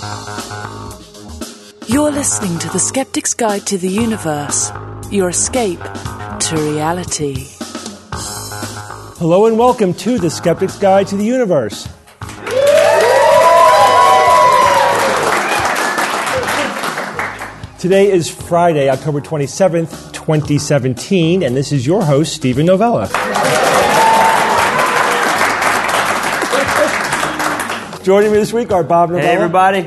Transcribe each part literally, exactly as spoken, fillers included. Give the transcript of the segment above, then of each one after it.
You're listening to The Skeptic's Guide to the Universe, your escape to reality. Hello and welcome to The Skeptic's Guide to the Universe. Today is Friday, October twenty-seventh, twenty seventeen, and this is your host, Stephen Novella. Joining me this week are Bob Novella. Hey, everybody.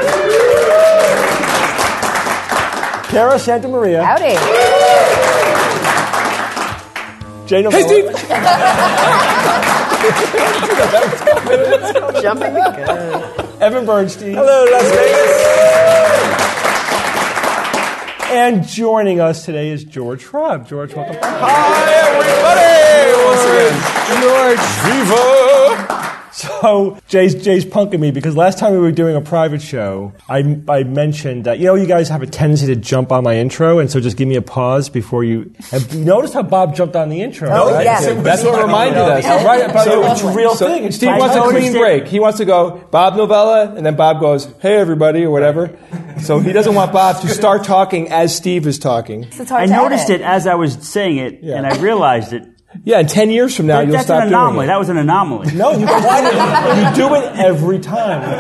Cara Santa Maria. Howdy. Jay Novella. Hey, Steve. Jumping the gun. Evan Bernstein. Hello, Las Vegas. And joining us today is George Schwab. George, welcome back. Hi, everybody. Once again, George. Viva. So Jay's, Jay's punking me because last time we were doing a private show, I, I mentioned that, you know, you guys have a tendency to jump on my intro, and so just give me a pause before you... And you noticed how Bob jumped on the intro, Oh, right? yes. That's what reminded us. Right, but So- it's a real so thing. It's Steve I wants a noticed clean it. break. He wants to go, Bob Novella, and then Bob goes, hey, everybody, or whatever. So he doesn't want Bob to start talking as Steve is talking. It's hard I to noticed edit. it as I was saying it, Yeah. and I realized it. Yeah, and ten years from now, you'll That's stop an doing anomaly. it. That was an anomaly. No, you guys you do it every time. I'm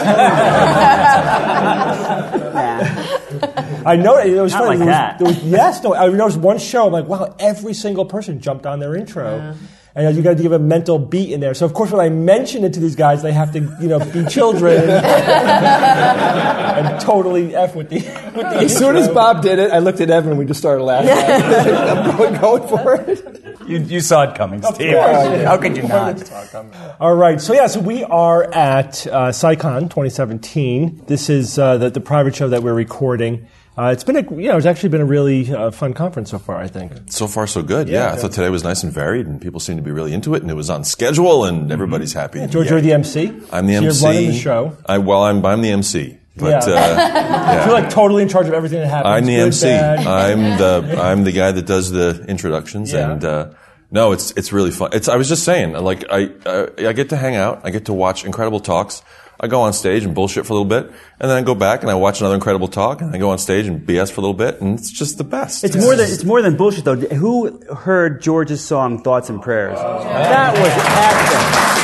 telling you. I know it was Not funny. like There was- that. there was- yes, no. I noticed one show. I'm like, wow, every single person jumped on their intro. Yeah. And you got to give a mental beat in there. So of course, when I mention it to these guys, they have to, you know, be children and, and totally f with the. With the As soon as Bob did it, I looked at Evan and we just started laughing. I'm going, going for it. You, you saw it coming, Steve. course. How could you not? All right, so yeah, so we are at uh, SciCon twenty seventeen. This is uh, the, the private show that we're recording. Uh, it's been a, you know, it's actually been a really uh, fun conference so far, I think. So far, so good. Yeah, Yeah, I thought today was nice and varied, and people seem to be really into it, and it was on schedule, and everybody's happy. Yeah, George, Yeah. you're the M C. I'm the so M C. You're running the show. I, well, I'm I'm the M C, but Yeah. uh, yeah. You're like totally in charge of everything that happens. I'm the good, M C. bad. I'm the I'm the guy that does the introductions, Yeah. and uh, no, it's it's really fun. It's I was just saying, like I uh, I get to hang out, I get to watch incredible talks. I go on stage and bullshit for a little bit, and then I go back and I watch another incredible talk, and I go on stage and B S for a little bit, and it's just the best. It's more than it's more than bullshit, though. Who heard George's song "Thoughts and Prayers"? That was epic.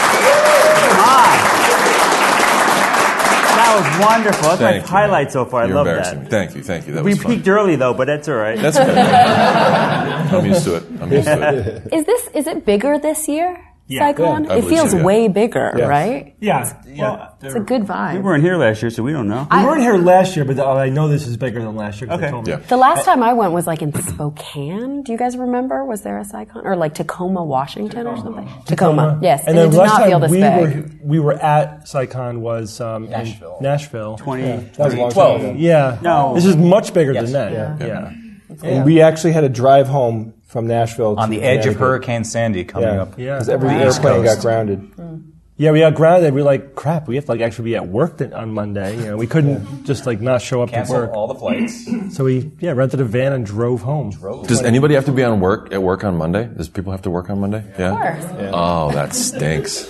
That was wonderful. That's Thank my you, highlight man. so far. You're I love embarrassing that. me. Thank you, thank you. That We was fun. peaked early though, but that's all right. That's good. I'm used to it. I'm used to it. Is this is it bigger this year? Yeah. Cyclone? Yeah, I it believe feels so, yeah. way bigger, Yes. right? Yeah, yeah. It's a good vibe. We weren't here last year, so we don't know. We weren't here last year, but uh, I know this is bigger than last year. 'Cause they Okay. told me. Yeah. The last time I went was like in Spokane. Do you guys remember? Was there a Cyclone? Or like Tacoma, Washington or something? Tacoma, yes. And, And, then it did last not time feel this we big. were we were at SciCon was um, Nashville. in Nashville. Twenty. That was a long twelve. time ago. Yeah. No. This is much bigger Yes. than that. Yeah. Yeah. And we actually had to drive home from Nashville On to the edge of Connecticut. Hurricane Sandy coming Yeah, up. Yeah. because every Wow. airplane East got grounded. Yeah, we got grounded. We were like, crap, we have to like actually be at work th- on Monday. You know, we couldn't just like not show up to Canceled work. all the flights. So we yeah rented a van and drove home. Does anybody have to be on work at work on Monday? Does people have to work on Monday? Yeah. Of course. Oh, that stinks.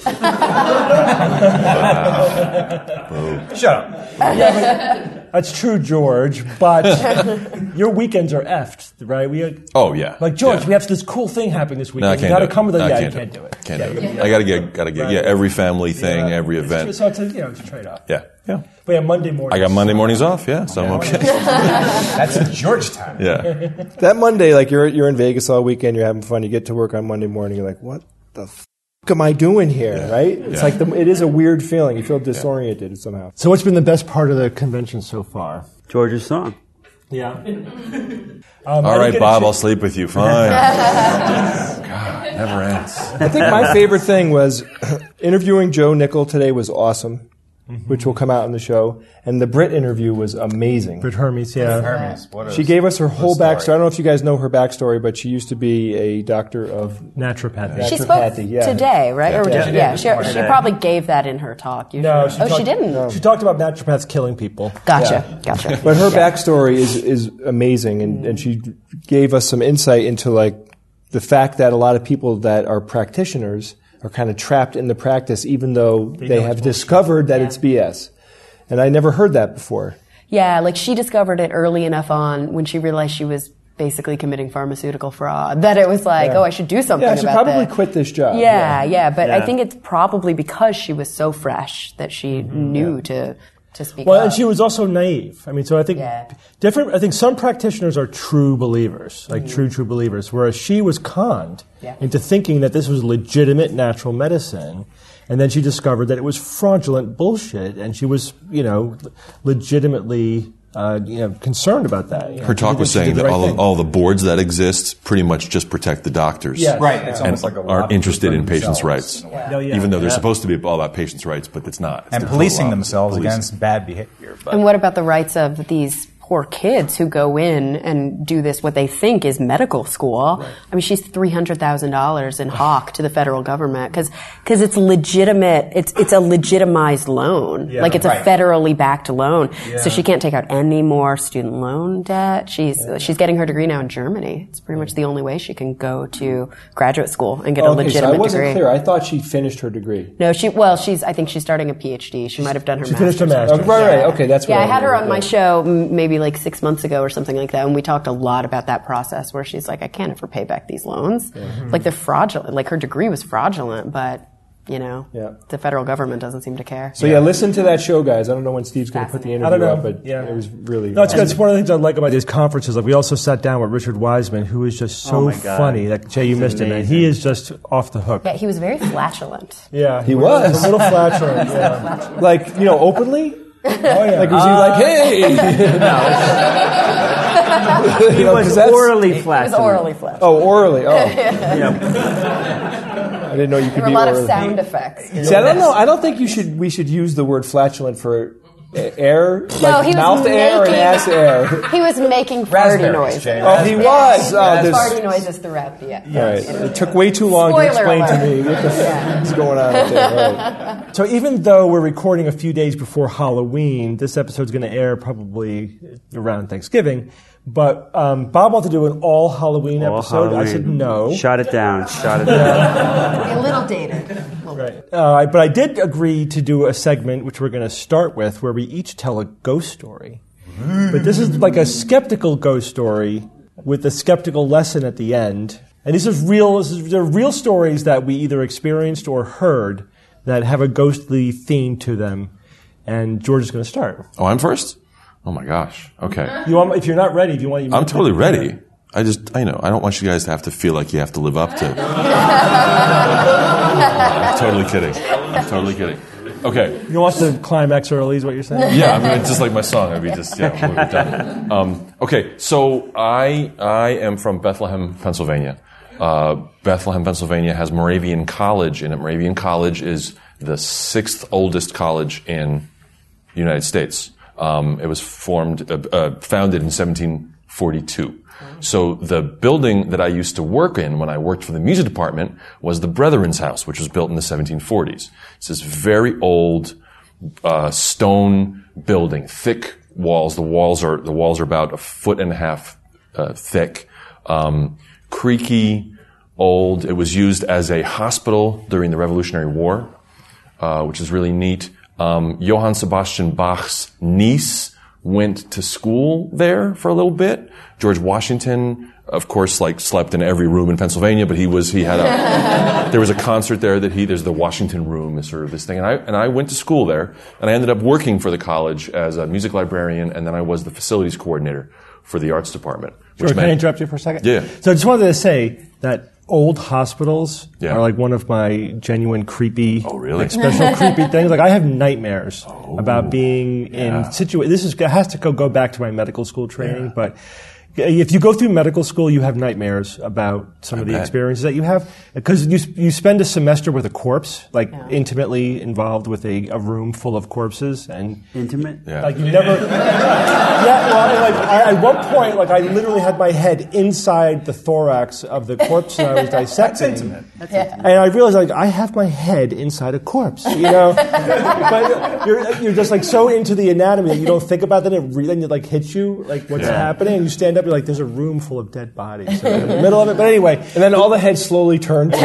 Shut up. That's true, George. But your weekends are effed, right? We had, Oh yeah. like George, Yeah. we have this cool thing happening this No, I weekend. can't you got to do it. come with No, it. I Yeah, can't you can't do do it. it. Can't yeah, do it. yeah. I gotta get, gotta get, yeah, every family thing, Yeah. every It's event. true. So it's a, you know, it's a trade-off. Yeah, yeah. But yeah, Monday morning. I got Monday mornings off, yeah, so I'm okay. That's Georgetown. Yeah. That Monday, like you're you're in Vegas all weekend, you're having fun. You get to work on Monday morning, you're like, what the f- am I doing here? Yeah. Right? It's Yeah. like the, it is a weird feeling. You feel disoriented somehow. So what's been the best part of the convention so far? George's song. Yeah. Um, All I right, didn't get a Bob, chance- I'll sleep with you. Fine. God, never ends. I think my favorite thing was interviewing Joe Nickel today was awesome, which will come out in the show. And the Brit interview was amazing. Brit Hermes, yeah. Hermes. What a, She gave us her whole story. backstory. I don't know if you guys know her backstory, but she used to be a doctor of Naturopathy. She Naturopathy, spoke yeah. today, right? Or Yeah, did she yeah, did. she, she Today. probably gave that in her talk. You No, sure? she oh, talked, she didn't. She talked about naturopaths killing people. Gotcha, gotcha. But her backstory is is amazing, and, and she gave us some insight into like the fact that a lot of people that are practitioners are kind of trapped in the practice, even though they, know have it's bullshit. discovered that Yeah. it's B S. And I never heard that before. Yeah, like she discovered it early enough on when she realized she was basically committing pharmaceutical fraud that it was like, Yeah. oh, I should do something Yeah, I should about probably this. quit this job. Yeah, yeah, but I Yeah. think it's probably because she was so fresh that she knew to to speak Well, up. and she was also naive. I mean, so I think Yeah. different. I think some practitioners are true believers, like true, true believers, whereas she was conned Yeah. into thinking that this was legitimate natural medicine, and then she discovered that it was fraudulent bullshit, and she was, you know, legitimately, uh, you know, concerned about that. You know, Her talk she was did- she saying did that the right all, thing. all the boards that exist pretty much just protect the doctors. Yes. Right. It's And almost like a aren't lobby interested for in patients' themselves. rights. No, yeah. Even though they're Yeah. supposed to be all about patients' rights, but it's not. It's And the total policing opposite. themselves Policing. against bad behavior. But And what about the rights of these poor kids who go in and do this, what they think is medical school? I mean, she's three hundred thousand dollars in hock to the federal government because it's legitimate. It's it's a legitimized loan. Yeah. Like it's Right. a federally backed loan. So she can't take out any more student loan debt. She's she's getting her degree now in Germany. It's pretty much the only way she can go to graduate school and get a Okay, so I legitimate wasn't degree. clear. I thought she finished her degree. No, she well, she's I think she's starting a PhD. She might have done her She master's. finished her master's. Oh, right, right. Okay, that's what Yeah, I I had her remember, on my yeah. show m- maybe like six months ago or something like that, and we talked a lot about that process where she's like, I can't ever pay back these loans. Like they're fraudulent. Like her degree was fraudulent, but you know, Yeah. the federal government doesn't seem to care. So yeah, listen to that show, guys. I don't know when Steve's going to put the I interview don't know. up, but Yeah. it was really. No, it's good. It's one of the things I like about these conferences. Like we also sat down with Richard Wiseman, who is just so Oh my God. funny. Like Jay, you He's missed it, man. amazing. He is just off the hook. Yeah, he was very flatulent. Yeah, He was. a little flatulent. Yeah. Like, you know, openly? Oh yeah. Like, was he like, hey? He You know, was 'cause that's- orally It was flat. orally flat. Oh, orally. Oh, Yeah. I didn't know you could There were a be lot orally. of sound effects. See, I don't know. I don't think you should. We should use the word flatulent for a- air, No, like he was mouth air and making- ass air. He was making farty Raspberries, noises. Jay. Oh, he was. Oh, this. Farty noises throughout the yeah. All right. It took way too long to Spoiler explain to alert. me what the f- is going on out there. All right. So even though we're recording a few days before Halloween, this episode's going to air probably around Thanksgiving. But um, Bob wanted to do an all Halloween All episode. I Halloween. said no. Shut it down. Shut it down. A little dated. Right. Uh, but I did agree to do a segment, which we're going to start with, where we each tell a ghost story. But this is like a skeptical ghost story with a skeptical lesson at the end. And these are real. This is, they're real stories that we either experienced or heard that have a ghostly theme to them. And George is going to start. Oh, I'm first? Oh my gosh. Okay. You want, if you're not ready, if you want, you I'm totally ready. I just, I know, I don't want you guys to have to feel like you have to live up to. I'm totally kidding. I'm totally kidding. Okay. You want the climax early, is what you're saying? Yeah, I mean, it's just like my song. I'd be just, yeah, we're done. Um, okay, so I, I am from Bethlehem, Pennsylvania. Uh, Bethlehem, Pennsylvania has Moravian College in it. Moravian College is the sixth oldest college in the United States. Um, it was formed, uh, uh, founded in seventeen forty-two. So the building that I used to work in when I worked for the music department was the Brethren's House, which was built in the seventeen forties. It's this very old uh, stone building, thick walls. The walls are the walls are about a foot and a half uh, thick, um, creaky, old. It was used as a hospital during the Revolutionary War, uh, which is really neat. Um, Johann Sebastian Bach's niece went to school there for a little bit. George Washington, of course, like slept in every room in Pennsylvania, but he was, he had a, there was a concert there that he, there's the Washington Room is sort of this thing. And I, and I went to school there and I ended up working for the college as a music librarian and then I was the facilities coordinator for the arts department. Sure, can I interrupt you for a second? Yeah. So I just wanted to say that old hospitals Yeah. are like one of my genuine creepy, Oh, really? like special creepy things. Like I have nightmares about being in situa- This is has to go, go back to my medical school training, but if you go through medical school, you have nightmares about some of the bet. experiences that you have because you you spend a semester with a corpse, like intimately involved with a, a room full of corpses, and Intimate? Yeah. like you never. Yeah, well, like I, at one point, like I literally had my head inside the thorax of the corpse that I was dissecting. That's intimate. And I realized, like, I have my head inside a corpse, you know. But you're you're just like so into the anatomy that you don't think about that. It really then it like hits you, like what's Yeah. happening, and you stand up up, you're like, there's a room full of dead bodies so in the middle of it. But anyway, And then all the heads slowly turn to so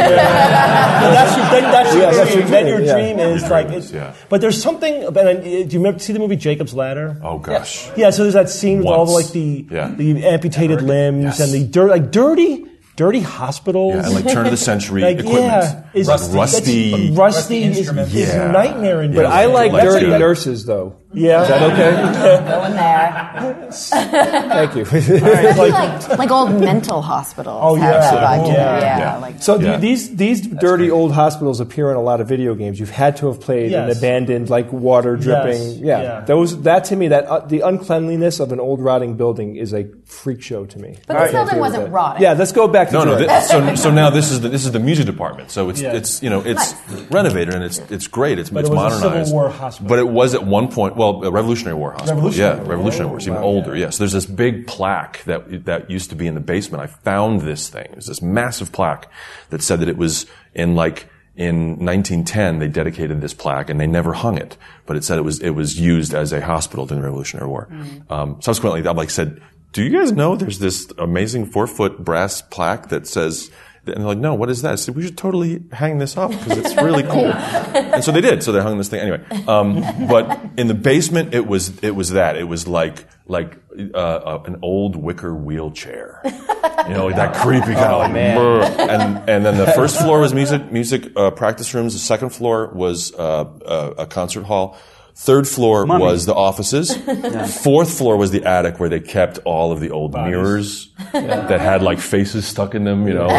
that's your, then that's your Yeah, that's dream. your Then dream, your yeah. dream is like, it's, Yeah. but there's something. About, uh, do you remember see the movie Jacob's Ladder? Oh gosh. Yeah, so there's that scene with all the, Once. like the Yeah. the amputated limbs Yes. and the dirt, like dirty, dirty hospitals. Yeah, and like turn of the century Like, equipment. yeah, is- Rusty. Rusty, Rusty. rusty is, instruments. is Yeah. a nightmare. In But I like Let's dirty do that. nurses, though. Yeah. Is that okay? Go in there. Thank you. I feel like, like old mental hospitals. Oh, have yeah. that vibe Absolutely. to Yeah. them. Yeah. Like, So Yeah. th- these these dirty old hospitals appear in a lot of video games. You've had to have played an Yes. abandoned, like water dripping. Yes. Yeah. Yeah. those that to me, that uh, the uncleanliness of an old rotting building is a freak show to me. But I this can't building deal with wasn't that. rotting. Yeah, let's go back to No, no. George. This, so, so now this is the this is the music department. So it's Yeah. it's you know it's renovated and it's it's great. It's, But it's it was a Civil modernized. War hospital. But it was at one point, well, a Revolutionary War hospital. Revolutionary yeah, War. Revolutionary War. It's even Wow. older. Yes, there's this big plaque that that used to be in the basement. I found this thing. It was this massive plaque that said that it was in like. In nineteen ten, they dedicated this plaque, and they never hung it. But it said it was it was used as a hospital during the Revolutionary War. Mm. Um, subsequently, I like said, "Do you guys know there's this amazing four foot brass plaque that says?" And they're like, "No, what is that?" I said, "We should totally hang this up because it's really cool." And so they did. So they hung this thing anyway. Um, but in the basement, it was it was that it was like like uh, uh, an old wicker wheelchair. You know, like that creepy kind of like, brr. and and then the first floor was music music uh, practice rooms. The second floor was uh, uh, a concert hall. Third floor Mummy. was the offices. Fourth floor was the attic where they kept all of the old mirrors that had like faces stuck in them. You know,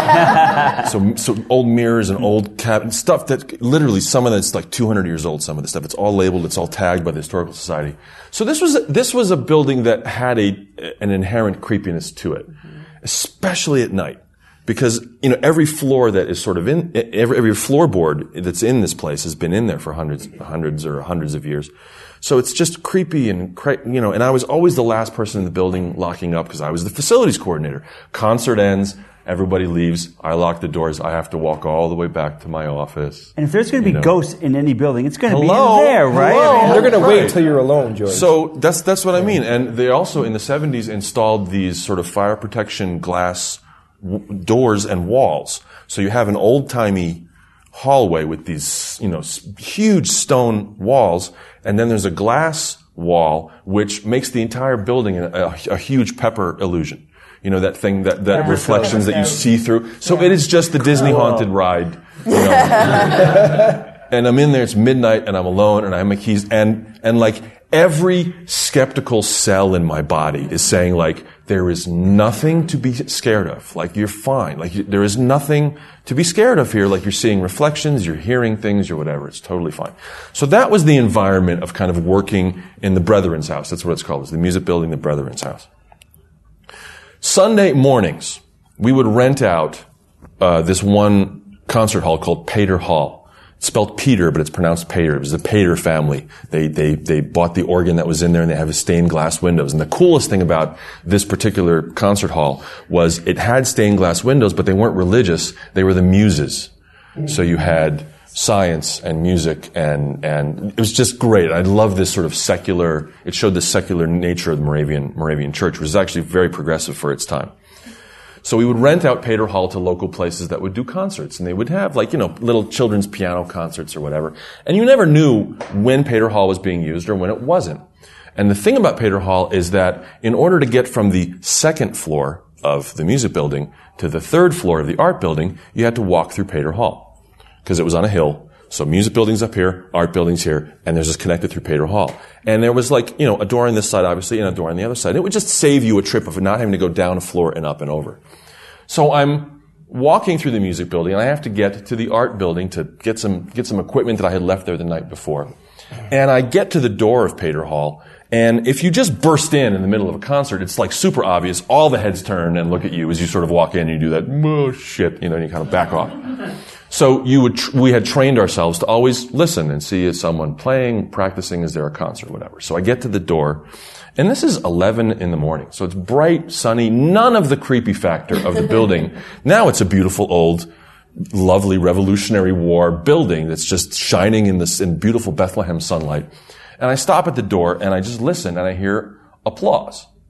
like, so so old mirrors and old cabinet stuff that literally some of that's like two hundred years old. Some of the stuff it's all labeled. It's all tagged by the Historical Society. So this was this was a building that had a an inherent creepiness to it, especially at night. Because, you know, every floor that is sort of in, every, every floorboard that's in this place has been in there for hundreds, hundreds or hundreds of years. So it's just creepy and, cra- you know, and I was always the last person in the building locking up because I was the facilities coordinator. Concert ends, everybody leaves, I lock the doors, I have to walk all the way back to my office. And if there's going to be You know. ghosts in any building, it's going to be Hello? in there, right? Hello? I mean, They're going to wait Right. until you're alone, George. So that's that's what I mean. And they also in the seventies installed these sort of fire protection glass w- doors and walls. So you have an old timey hallway with these, you know, s- huge stone walls, and then there's a glass wall which makes the entire building a, a, a huge pepper illusion. You know, that thing, that, that reflections that you see through. So it is just the Disney haunted ride. You know. And I'm in there, it's midnight, and I'm alone, and I have my keys, and, and like, every skeptical cell in my body is saying, like, there is nothing to be scared of. Like, you're fine. Like, you, there is nothing to be scared of here. Like, you're seeing reflections, you're hearing things, you're whatever. It's totally fine. So that was the environment of kind of working in the Brethren's house. That's what it's called. It's the music building, the Brethren's house. Sunday mornings, we would rent out uh, this one concert hall called Pater Hall. It's spelled Peter, but it's pronounced Pater. It was the Pater family. They, they, they bought the organ that was in there, and they have stained glass windows. And the coolest thing about this particular concert hall was it had stained glass windows, but they weren't religious. They were the muses. So you had science and music, and, and it was just great. I love this sort of secular, it showed the secular nature of the Moravian, Moravian church, which was actually very progressive for its time. So we would rent out Pater Hall to local places that would do concerts, and they would have like, you know, little children's piano concerts or whatever. And you never knew when Pater Hall was being used or when it wasn't. And the thing about Pater Hall is that in order to get from the second floor of the music building to the third floor of the art building, you had to walk through Pater Hall because it was on a hill. So music building's up here, art building's here, and there's just connected through Pater Hall. And there was like, you know, a door on this side, obviously, and a door on the other side. It would just save you a trip of not having to go down a floor and up and over. So I'm walking through the music building, and I have to get to the art building to get some, get some equipment that I had left there the night before. And I get to the door of Pater Hall, and if you just burst in in the middle of a concert, it's like super obvious. All the heads turn and look at you as you sort of walk in and you do that, oh shit, you know, and you kind of back off. So you would, tr- we had trained ourselves to always listen and see is someone playing, practicing, is there a concert, whatever. So I get to the door, and this is eleven in the morning. So it's bright, sunny, none of the creepy factor of the building. Now it's a beautiful old, lovely Revolutionary War building that's just shining in this, in beautiful Bethlehem sunlight. And I stop at the door and I just listen and I hear applause.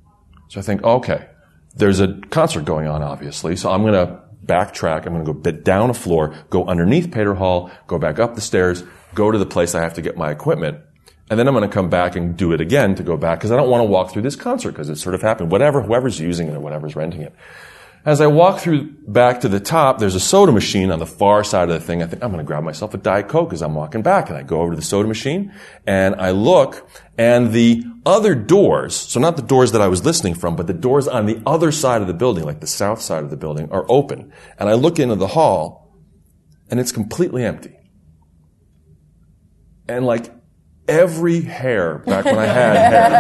So I think, okay, there's a concert going on, obviously, so I'm going to backtrack. I'm going to go bit down a floor, go underneath Pater Hall, go back up the stairs, go to the place I have to get my equipment, and then I'm going to come back and do it again to go back, because I don't want to walk through this concert, because it sort of happened. Whatever, whoever's using it or whatever's renting it. As I walk through back to the top, there's a soda machine on the far side of the thing. I think I'm going to grab myself a Diet Coke as I'm walking back. And I go over to the soda machine and I look, and the other doors, so not the doors that I was listening from, but the doors on the other side of the building, like the south side of the building, are open. And I look into the hall and it's completely empty. And like every hair back when I had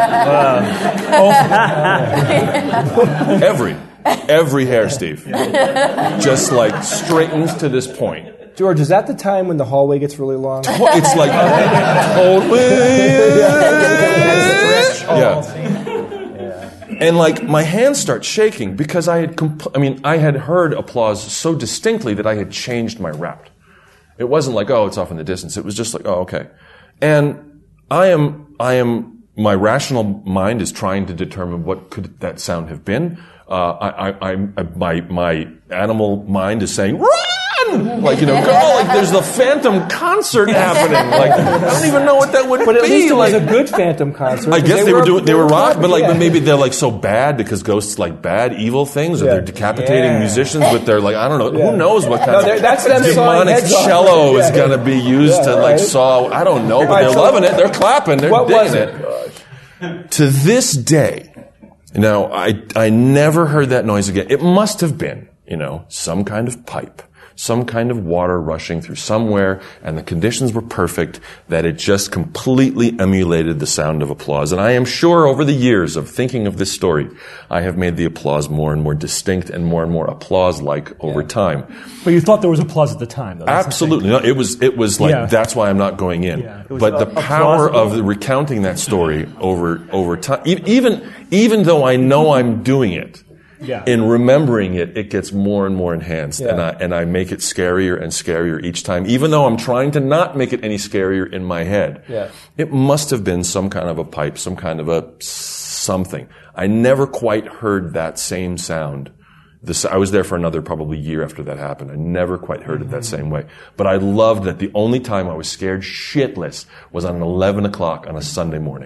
hair. Every. Every hair, Steve. Just like straightens to this point. George, is that the time when the hallway gets really long? It's like totally. Yeah. And like my hands start shaking because I had, compl- I mean, I had heard applause so distinctly that I had changed my route. It wasn't like, oh, it's off in the distance. It was just like, oh, okay. And I am, I am, my rational mind is trying to determine what could that sound have been. Uh, I, I, I, my, my animal mind is saying, run! Like, you know, go, like, there's the Phantom concert happening. Like, I don't even know what that would be. But at least it was like, a good Phantom concert. I guess they, they were doing, they were rock, but like, yeah. but maybe they're like so bad because ghosts like bad, evil things, or yeah. they're decapitating yeah. musicians with their, like, I don't know, yeah. who knows what kind no, of that's them demonic cello yeah. is going to be used yeah, to, right. like, saw, I don't know, but right, they're so loving it, they're clapping, they're what digging was it? it. To this day, now, I, I never heard that noise again. It must have been, you know, some kind of pipe, some kind of water rushing through somewhere, and the conditions were perfect, that it just completely emulated the sound of applause. And I am sure over the years of thinking of this story, I have made the applause more and more distinct and more and more applause-like over yeah. time. But you thought there was applause at the time, though. That's Absolutely. No, it was, it was like, Yeah. that's why I'm not going in. Yeah. But the power of the recounting that story over, over time, e- even, even though I know I'm doing it, Yeah. in remembering it, it gets more and more enhanced, Yeah. and I and I make it scarier and scarier each time, even though I'm trying to not make it any scarier in my head. Yeah. It must have been some kind of a pipe, some kind of a something. I never quite heard that same sound. This, I was there for another probably year after that happened. I never quite heard it that same way. But I loved that the only time I was scared shitless was on eleven o'clock on a Sunday morning.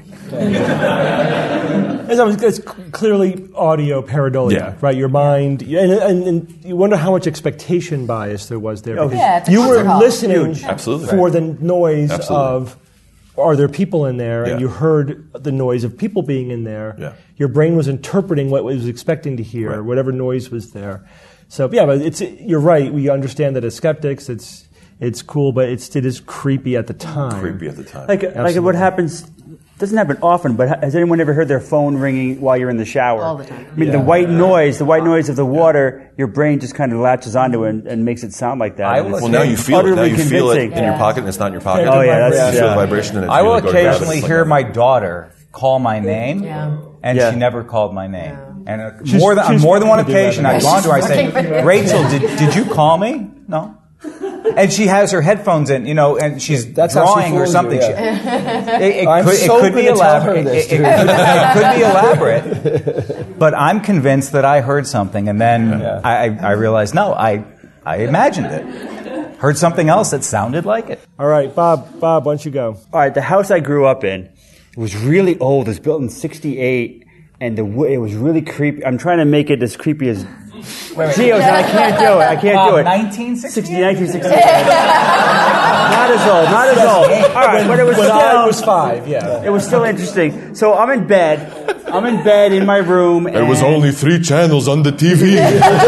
It's, it's clearly audio pareidolia, Yeah. right? Your mind, and, and, and you wonder how much expectation bias there was there. Oh, because yeah, it's a you were concert hall. listening Huge. Absolutely. for the noise Absolutely. of, are there people in there? Yeah. And you heard the noise of people being in there. Yeah. Your brain was interpreting what it was expecting to hear, Right. whatever noise was there. So yeah, but it's you're right. We understand that as skeptics, it's it's cool, but it's it is creepy at the time. Creepy at the time. Like, like what happens, doesn't happen often, but ha- has anyone ever heard their phone ringing while you're in the shower? All the time. I mean, the white noise, the white noise of the water, your brain just kind of latches onto it and, and makes it sound like that. I And will it's Well, now you feel it. Now utterly you feel it in convincing. your pocket, and it's not in your pocket. Oh, yeah, that's- you feel yeah. the vibration, and it's I will you go to grab it, occasionally it's like hear that. my daughter call my name, Yeah. and Yeah. she never called my name. And uh, She's- more than on she's more than one working to do occasion, that. I've gone to her. I say, "Rachel, did did you call me?" No. And she has her headphones in, you know, and she's That's how she drawing or fools you, something. yeah. She- it, it I'm could, so it could be gonna tell her elaborate. this, It, it, dude. could, it could be elaborate. But I'm convinced that I heard something, and then Yeah. I, I, I realized, no, I I imagined it. Heard something else that sounded like it. All right, Bob. Bob, why don't you go? All right, the house I grew up in, it was really old. It was built in sixty-eight, and the wo- it was really creepy. I'm trying to make it as creepy as Geos, and I can't do it. I can't Wow, do it. nineteen sixty, sixty-eight? nineteen sixty-eight. Not as old, not as old. All right, but it was When still, I was five, yeah. it was still interesting. So I'm in bed. I'm in bed in my room. There was and- only three channels on the T V.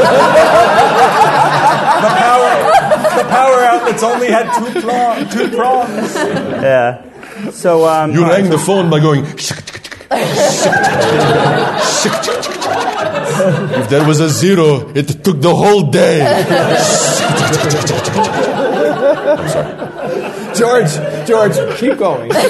The power, the power outlets only had two, prongs. two prongs. Yeah. So um, You all right, rang the phone by going. If there was a zero, it took the whole day. I'm sorry. George, George, keep going. I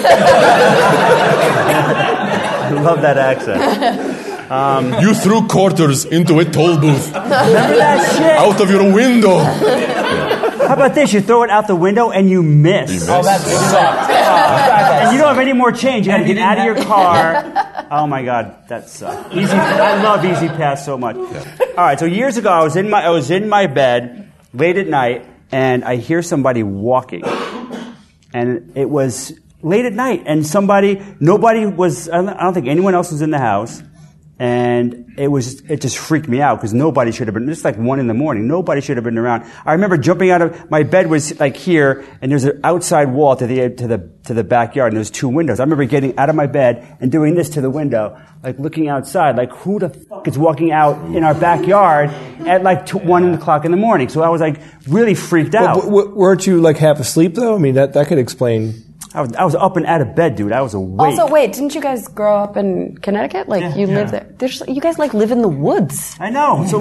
love that accent. You threw quarters into a toll booth Remember that shit? out of your window. How about this? You throw it out the window and you miss. You miss. Oh, that sucks. And you don't have any more change. You got to get out of your car. Oh my God, that sucks. Easy. I love Easy Pass so much. Yeah. All right, so years ago, I was in my I was in my bed late at night, and I hear somebody walking, and it was late at night, and somebody, nobody was. I don't think anyone else was in the house. And it was, it just freaked me out because nobody should have been, it's like one in the morning, nobody should have been around. I remember jumping out of, my bed was like here, and there's an outside wall to the, to the, to the backyard, and there's two windows. I remember getting out of my bed and doing this to the window, like looking outside, like who the fuck is walking out in our backyard at like two, one o'clock in the morning? So I was like really freaked out. But, w- weren't you like half asleep though? I mean, that, that could explain. I was, I was up and out of bed, dude. I was awake. Also, wait, didn't you guys grow up in Connecticut? Like, Yeah. you Yeah. live there. There's, you guys, like, live in the woods. I know. So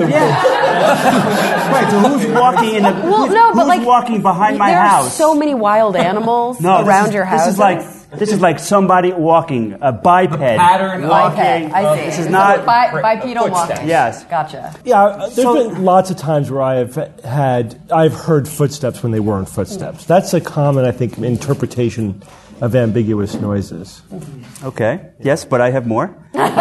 yeah. Right. So who's walking in the? Well, who's, no, but, who's like, walking behind my there house? are so many wild animals no, this around is- your house. This is like this is like somebody walking a biped. pattern of- walking. Biped, I see. This is not. Bi- bipedal Footsteps. walking. Yes. Gotcha. Yeah, uh, there's So- been lots of times where I've had, I've heard footsteps when they weren't footsteps. That's a common, I think, interpretation of ambiguous noises. Okay. Yes, but I have more.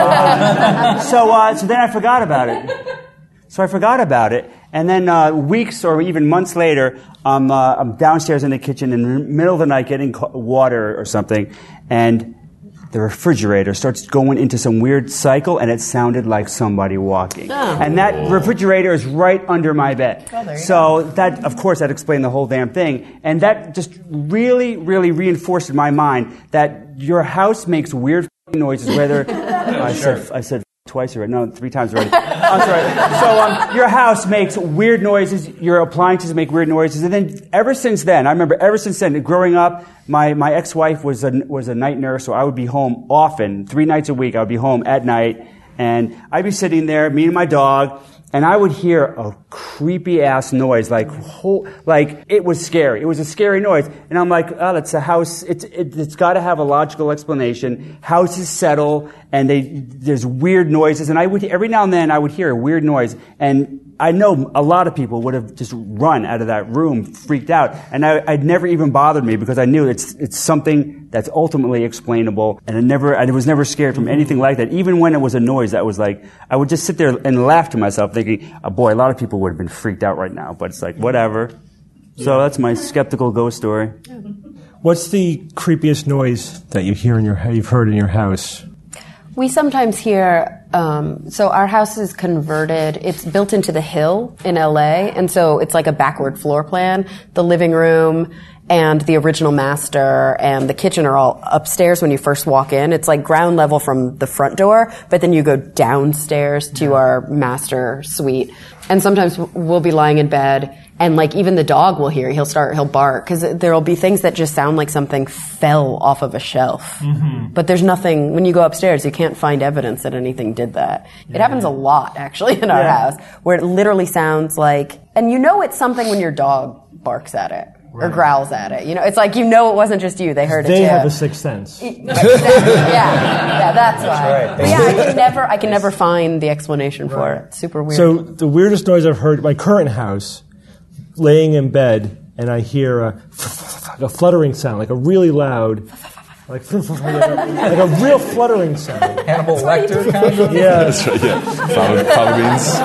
Um, so uh, so then I forgot about it. So I forgot about it, and then uh, weeks or even months later, I'm, uh, I'm downstairs in the kitchen in the middle of the night getting co- water or something, and the refrigerator starts going into some weird cycle, and it sounded like somebody walking. And that refrigerator is right under my bed. Oh, there you so that, of course, that explained the whole damn thing. And that just really, really reinforced in my mind that your house makes weird noises, whether I said I said twice already. No, three times already. I'm sorry. So um, your house makes weird noises. Your appliances make weird noises. And then ever since then, I remember ever since then, growing up, my, my ex-wife was a, was a night nurse, so I would be home often, three nights a week. I would be home at night, and I'd be sitting there, me and my dog, and I would hear a creepy ass noise, like whole, like it was scary. It was a scary noise, and I'm like, oh, that's a house. It's it, it's got to have a logical explanation. Houses settle, and they there's weird noises, and I would every now and then I would hear a weird noise, and I know a lot of people would have just run out of that room, freaked out, and I, it never even bothered me because I knew it's it's something that's ultimately explainable, and I never I was never scared from anything like that. Even when it was a noise that was like, I would just sit there and laugh to myself, thinking, oh, boy, a lot of people would have been freaked out right now, but it's like whatever. So that's my skeptical ghost story. What's the creepiest noise that you hear in your you've heard in your house? We sometimes hear, um, so our house is converted, it's built into the hill in L A, and so it's like a backward floor plan. The living room and the original master and the kitchen are all upstairs when you first walk in. It's like ground level from the front door, but then you go downstairs to our master suite. And sometimes we'll be lying in bed, and like even the dog will hear. He'll start, he'll bark, because there'll be things that just sound like something fell off of a shelf. Mm-hmm. But there's nothing, when you go upstairs, you can't find evidence that anything did that. Yeah. It happens a lot, actually, in our Yeah. house, where it literally sounds like, and you know it's something when your dog barks at it. Or growls at it. You know, it's like you know it wasn't just you. They heard it They too. have a sixth sense. Exactly. Yeah, yeah, that's why. That's right. But yeah, I can never, I can never find the explanation for it. It's super weird. So the weirdest noise I've heard, my current house, laying in bed, and I hear a, a fluttering sound, like a really loud, like, like, a, like a real fluttering sound. Hannibal Lecter kind of? Yeah. That's right, yeah. Fava, fava beans.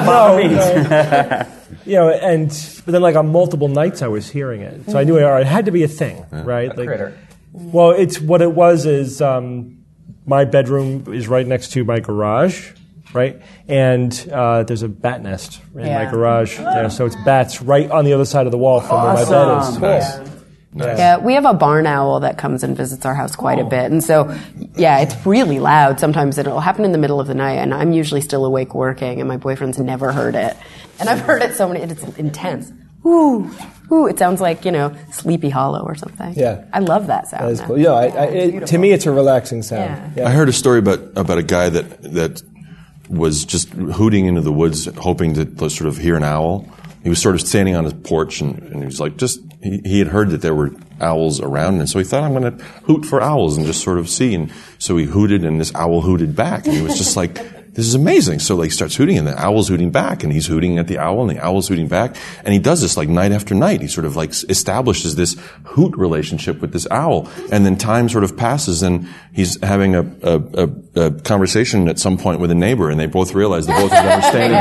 No, no. You know, and but then like on multiple nights I was hearing it, so I knew it, all right, it had to be a thing, right? A Like, critter. well, it's what it was is um, my bedroom is right next to my garage, right? And uh, there's a bat nest in Yeah. my garage, there, so it's bats right on the other side of the wall from where my bed is. Nice. Nice. Yeah, we have a barn owl that comes and visits our house quite a bit. And so, yeah, it's really loud. Sometimes it'll happen in the middle of the night, and I'm usually still awake working, and my boyfriend's never heard it. And I've heard it so many, it's intense. Ooh, ooh, it sounds like, you know, Sleepy Hollow or something. Yeah. I love that sound. That is now. cool. Yeah, I, I, it, beautiful. to me, it's a relaxing sound. Yeah. I heard a story about about a guy that that was just hooting into the woods, hoping to sort of hear an owl. He was sort of standing on his porch, and, and he was like, just he, he had heard that there were owls around, and so he thought, I'm going to hoot for owls and just sort of see. And so he hooted, and this owl hooted back, and he was just like, this is amazing. So like he starts hooting, and the owl's hooting back, and he's hooting at the owl, and the owl's hooting back, and he does this like night after night. He sort of like establishes this hoot relationship with this owl, and then time sort of passes, and he's having a, a, a, a conversation at some point with a neighbor, and they both realize they both have never stayed in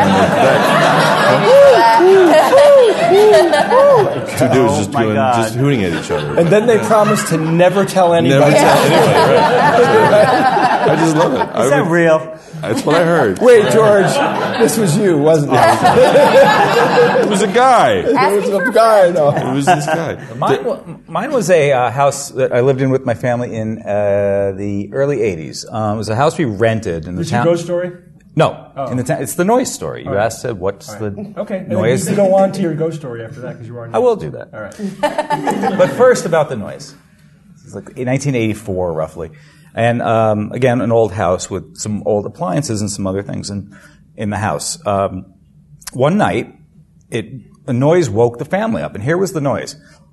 Two dudes just my doing, God. just hooting at each other. And then they promise to never tell anybody. Never tell anybody, right? I just love it. I Is that would- real? That's what I heard. Wait, George, this was you, wasn't it? It was a guy. It was a guy, no. It was this guy. Mine, wa- mine was a uh, house that I lived in with my family in uh, the early eighties. Um, it was a house we rented in the Is your town. ghost story? No, in the town. It's the noise story. You asked uh, what's the Okay. And noise. then you can go on to your ghost story after that because you are. I will do that. All right. But first, about the noise. It's like nineteen eighty-four, roughly. And um, again, an old house with some old appliances and some other things in, in the house. Um, one night, it a noise woke the family up, and here was the noise.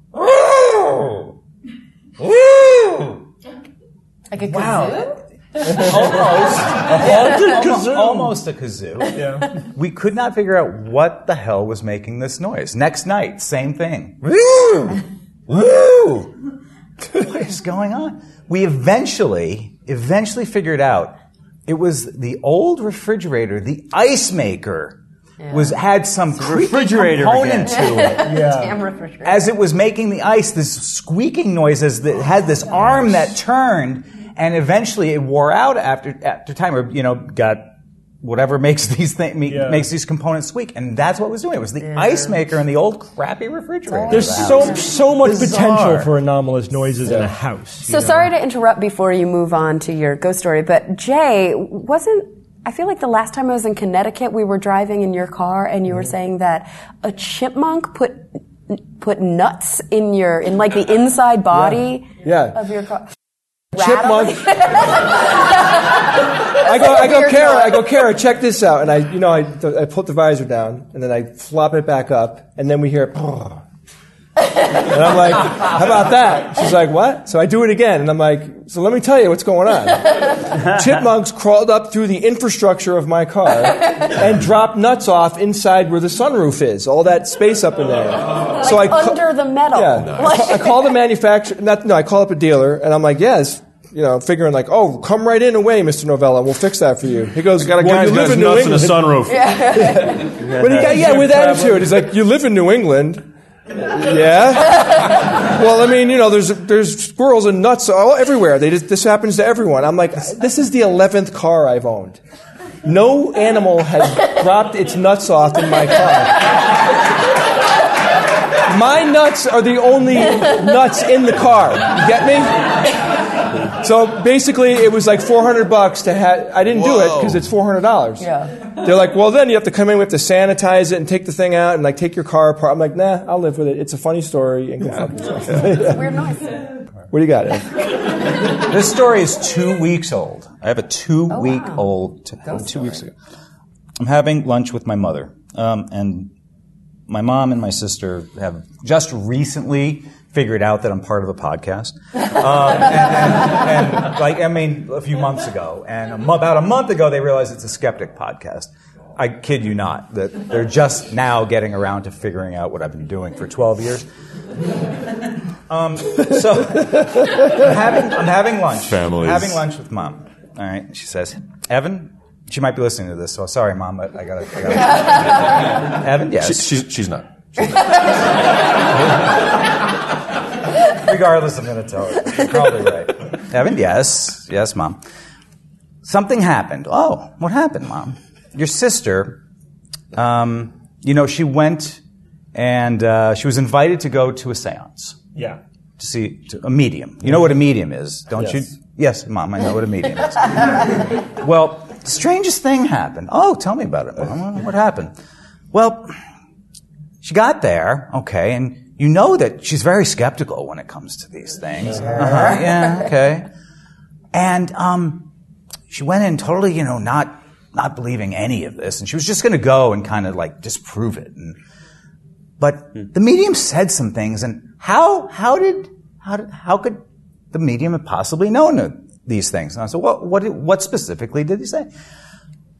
Like a Wow. kazoo? Almost. almost, almost a kazoo. Yeah. We could not figure out what the hell was making this noise. Next night, same thing. Woo! Woo! What is going on? We eventually, eventually figured out it was the old refrigerator, the ice maker, was had some creaky refrigerator component to it. Damn refrigerator. As it was making the ice, this squeaking noise as it had this arm that turned, and eventually it wore out after after time, or you know, got whatever makes these thing, Yeah. makes these components squeak, and that's what was doing it. It was the ice maker and the old crappy refrigerator. There's of the so house. so much Bizarre. potential for anomalous noises in a house. So sorry to interrupt before you move on to your ghost story, but Jay, wasn't, I feel like the last time I was in Connecticut, we were driving in your car and you were saying that a chipmunk put put nuts in your, in like the inside body Yeah. of your car. Chipmunk. Rattling. I go, I go, Weird Kara, noise. I go, Kara, check this out. And I, you know, I, I put the visor down, and then I flop it back up, and then we hear, and I'm like, how about that? She's like, what? So I do it again, and I'm like, so let me tell you what's going on. Chipmunks crawled up through the infrastructure of my car and dropped nuts off inside where the sunroof is, all that space up in there. So I ca- Under the metal. Yeah. I, call, I call the manufacturer, not, no, I call up a dealer, and I'm like, yes, you know, figuring like, oh, come right in away, Mister Novella, we'll fix that for you. He goes, I got a well, guy you who's got live his in New nuts in a England. sunroof. But he got, yeah, with attitude. He's like, you live in New England. Yeah. Well, I mean, you know, there's there's squirrels and nuts all everywhere. They just, this happens to everyone. I'm like, this is the eleventh car I've owned. No animal has dropped its nuts off in my car. My nuts are the only nuts in the car. You get me? So basically, it was like four hundred bucks to have. I didn't do it because it's four hundred dollars. Yeah. They're like, well, then you have to come in, we have to sanitize it and take the thing out and like take your car apart. I'm like, nah, I'll live with it. It's a funny story. And go fuck yourself. Weird noise. What do you got, Ed? This story is two weeks old. I have a two-week-old, t- two weeks ago. I'm having lunch with my mother, um, and my mom and my sister have just recently figured out that I'm part of a podcast. Um, and, and, and, like, I mean, a few months ago, and a mo- about a month ago, they realized it's a skeptic podcast. I kid you not, that they're just now getting around to figuring out what I've been doing for twelve years. Um, so I'm having, I'm having lunch. Families. Having lunch with mom. All right. She says, Evan, she might be listening to this, so sorry, mom, but I gotta. I gotta. Evan, yes. She, she's, she's not. Regardless, I'm going to tell her. She's probably right. Evan, yes. Yes, Mom. Something happened. Oh, what happened, Mom? Your sister, um, you know, she went and uh, she was invited to go to a seance. Yeah. To see to, a medium. You know what a medium is, don't Yes. you? Yes, Mom, I know what a medium is. Well, the strangest thing happened. Oh, tell me about it, Mom. What happened? Well, she got there, okay, and you know that she's very skeptical when it comes to these things. Uh-huh, yeah, okay. And um, she went in totally, you know, not not believing any of this, and she was just going to go and kind of like disprove it. And, but the medium said some things, and how how did how did, how could the medium have possibly known these things? And I said, well, what what specifically did he say?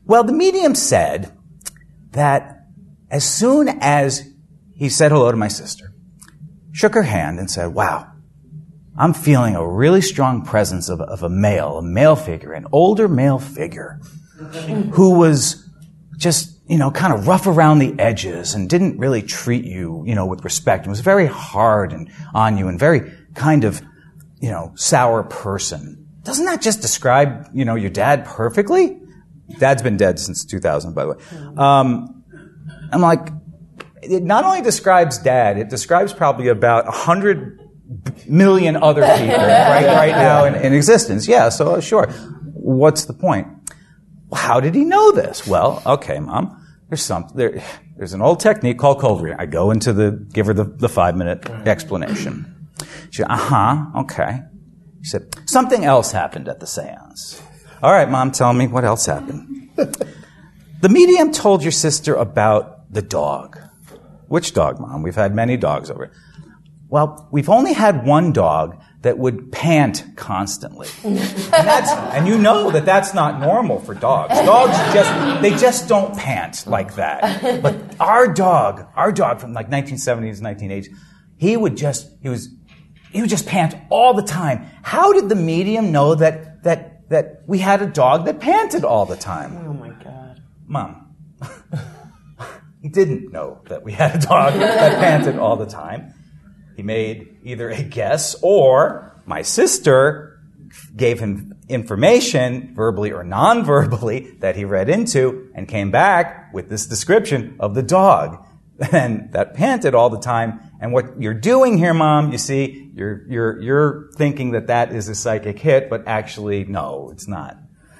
Well, the medium said that as soon as he said hello to my sister, shook her hand and said, wow, I'm feeling a really strong presence of, of a male, a male figure, an older male figure who was just, you know, kind of rough around the edges and didn't really treat you, you know, with respect and was very hard and on you and very kind of, you know, sour person. Doesn't that just describe, you know, your dad perfectly? Dad's been dead since two thousand, by the way. Um, I'm like, it not only describes Dad, it describes probably about a hundred million other people right, right now in, in existence. Yeah, so sure. What's the point? How did he know this? Well, okay, Mom, there's some, there, there's an old technique called cold reading. I go into the, give her the, the five minute explanation. She said, uh-huh, okay. She said, something else happened at the seance. All right, Mom, tell me what else happened. The medium told your sister about the dog. Which dog, Mom? We've had many dogs over. Well, we've only had one dog that would pant constantly. And, that's, and you know that that's not normal for dogs. Dogs just, they just don't pant like that. But our dog, our dog from like nineteen seventies, nineteen eighties, he would just, he was, he would just pant all the time. How did the medium know that, that, that we had a dog that panted all the time? Oh my God. Mom, he didn't know that we had a dog that panted all the time. He made either a guess or my sister gave him information, verbally or non-verbally, that he read into and came back with this description of the dog and that panted all the time. And what you're doing here, Mom, you see, you're, you're, you're thinking that that is a psychic hit, but actually, no, it's not.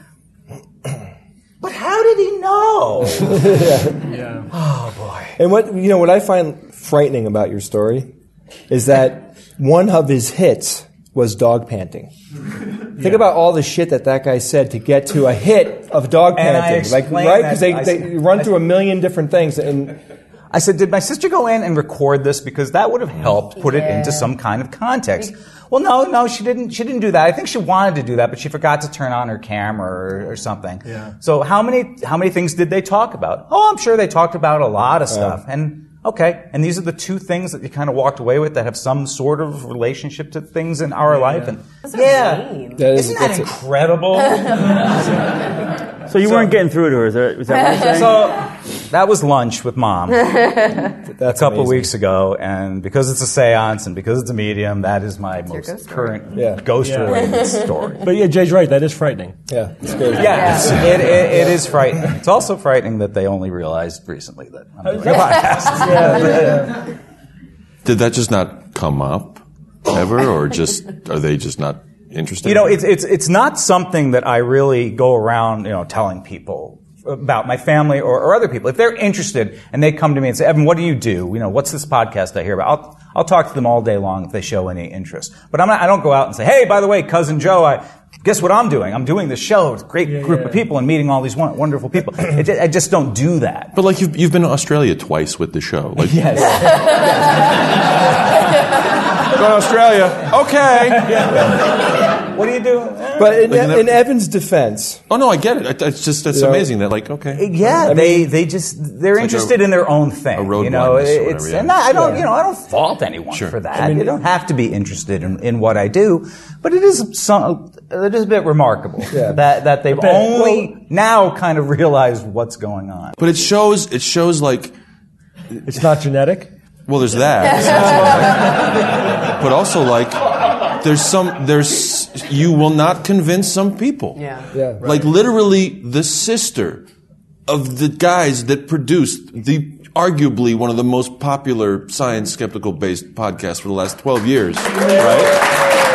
But how did he know? yeah. yeah. Oh, boy. And what, you know, what I find frightening about your story is that one of his hits was dog panting. Think yeah. about all the shit that that guy said to get to a hit of dog and panting. Like, right? Because they, I, they run I, through a million different things. And I said, did my sister go in and record this? Because that would have helped put yeah. it into some kind of context. Well, no, no, she didn't. She didn't do that. I think she wanted to do that, but she forgot to turn on her camera or, or something. Yeah. So how many how many things did they talk about? Oh, I'm sure they talked about a lot of stuff. Uh, and okay, and these are the two things that you kind of walked away with that have some sort of relationship to things in our yeah. life. And That's yeah, mean. that is, isn't that incredible? So you so, weren't getting through to her, is that, is that what you're saying? So that was lunch with Mom That's a couple amazing. weeks ago, and because it's a seance and because it's a medium, that is my It's most ghost current Yeah. ghost-related Yeah. story. But yeah, Jay's right. That is frightening. yeah, it's good. Yeah, it's, it, it, it is frightening. It's also frightening that they only realized recently that I'm doing a podcast. yeah, yeah. Did that just not come up ever, or just are they just not interested? You know, it's it's it's not something that I really go around, you know, telling people about, my family or, or other people. If they're interested and they come to me and say, Evan, what do you do? You know, what's this podcast I hear about? I'll I'll talk to them all day long if they show any interest. But I'm not, I don't go out and say, hey, by the way, cousin Joe, I guess what I'm doing? I'm doing this show with a great yeah, group yeah. of people and meeting all these won- wonderful people. It just, I just don't do that. But like you've you've been to Australia twice with the show. Like, Yes. Go to Australia. Okay. What do you do? But in, Like in in that- Evan's defense, Oh no, I get it. It's just it's You know, amazing that like okay. Yeah, they they just they're like interested a- in their own thing. a road you know, blindness or it's whatever, yeah. and I don't Yeah. you know I don't fault anyone Sure. for that. I mean, you don't have to be interested in, in what I do, but it is some it is a bit remarkable Yeah. that that they've bit. only now kind of realized what's going on. But it shows it shows like It's not genetic. well, there's that, but also like there's some there's you will not convince some people. Yeah. yeah, Like literally the sister of the guys that produced the arguably one of the most popular science skeptical based podcasts for the last twelve years, right?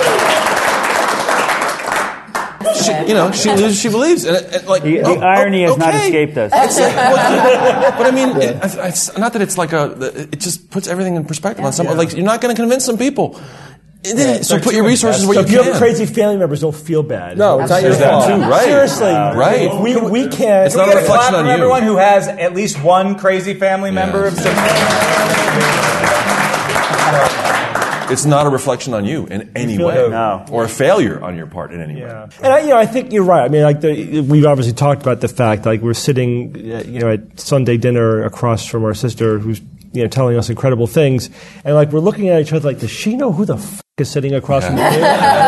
She, you know, she lives, she believes, and, and like The, the oh, irony oh, has not okay. escaped us. It's like, well, but I mean, it, it's not that it's like a. It just puts everything in perspective on some. Like you're not going to convince some people. It- so put your resources where So you if you have can. crazy family members, don't feel bad. No, it's not your There's that fault. too, right? Seriously, Right. If we we can't. It's not Can a we get reflection clap on from you. everyone who has at least one crazy family member of some. it's not a reflection on you in any feel way, it? No. or a failure on your part in any way. Yeah. And I, you know, I think you're right. I mean, like the, we've obviously talked about the fact, like we're sitting, uh, you know, at Sunday dinner across from our sister, who's you know telling us incredible things, and like we're looking at each other, like, does she know who the f- is sitting across from the table?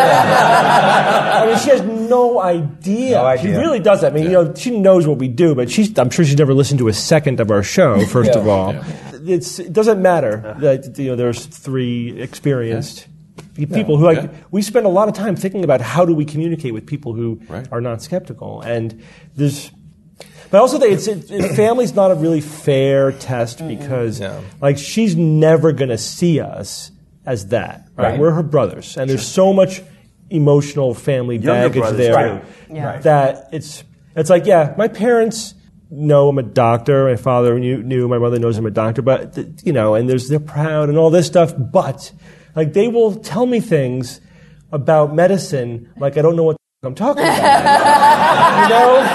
I mean, she has no idea. No idea. She really doesn't. I mean, Yeah. you know, she knows what we do, but she's, I'm sure she's never listened to a second of our show. First Yeah. of all, Yeah. it's, it doesn't matter that you know there's three experienced. People who like Yeah. we spend a lot of time thinking about how do we communicate with people who Right. are not skeptical, and there's. But I also think it's it, it, family's not a really fair test because No. like she's never going to see us as that. Right? Right. We're her brothers, and there's so much emotional family Younger baggage brothers, there right. Yeah. that it's it's like yeah, my parents know I'm a doctor. My father knew, knew my mother knows I'm a doctor, but th- you know, and there's they're proud and all this stuff, but. Like, they will tell me things about medicine like I don't know what the f- I'm talking about. You know?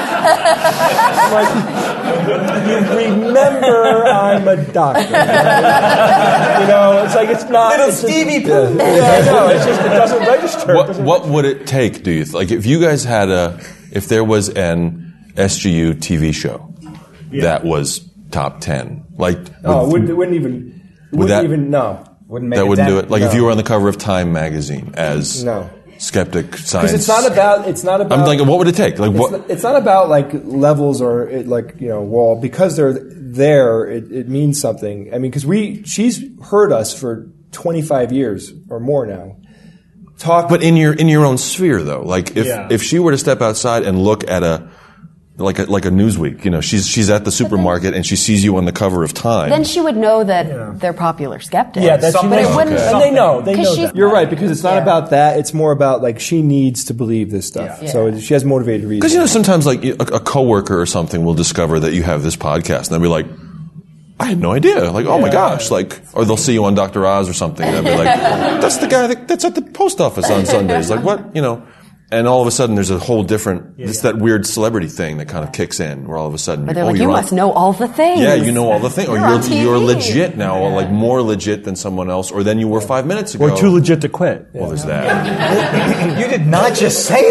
I'm like, you remember I'm a doctor. Right? You know, it's like, it's not... Little it's just- Stevie Pooh. Yeah, I know. It's just, it doesn't register. It What, doesn't what would it take, do you th- like if you guys had a if there was an S G U T V show that was top ten, like Oh, it would- wouldn't, it wouldn't even. It Would wouldn't that- even. No. Wouldn't make that a wouldn't do dent. it. Like if No. you were on the cover of Time magazine as No. skeptic science. Because it's not about. It's not about. I'm like, what would it take? Like It's what? not, it's not about like levels or it, like you know wall because they're there. It, it means something. I mean, because we she's heard us for twenty-five years or more now. Talk, But in your in your own sphere, though, like if Yeah. if she were to step outside and look at a like a like a Newsweek, you know, she's she's at the supermarket and she sees you on the cover of Time. Then she would know that they're popular skeptics. Yeah, that's but it wouldn't. And they know. They 'Cause know she's- that. you're right because it's not Yeah. about that. It's more about like she needs to believe this stuff. Yeah. So Yeah. she has motivated reasons. Because you know, sometimes like a, a coworker or something will discover that you have this podcast, and they'll be like, "I had no idea!" Like, "Oh my gosh!" Like, or they'll see you on Doctor Oz or something, and they'll be like, "That's the guy that, that's at the post office on Sundays." Like, what? You know? And all of a sudden, there's a whole different. It's that weird celebrity thing that kind of kicks in, where all of a sudden, But they're oh, like, you're you on- must know all the things. Yeah, you know all the things, or You're on you're T V. you're legit now, or like more legit than someone else, or than you were five minutes ago. Or too legit to quit. Well, there's that. You did not just say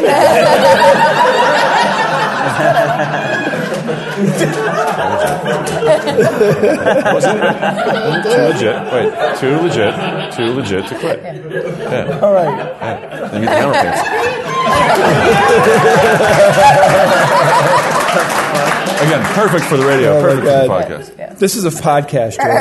that. Was it? Too legit. Wait, too legit. Too legit to quit. Yeah. All right. Yeah. They need the hammer pants. Again, perfect for the radio. Oh my perfect for the God. podcast. This is a podcast. George.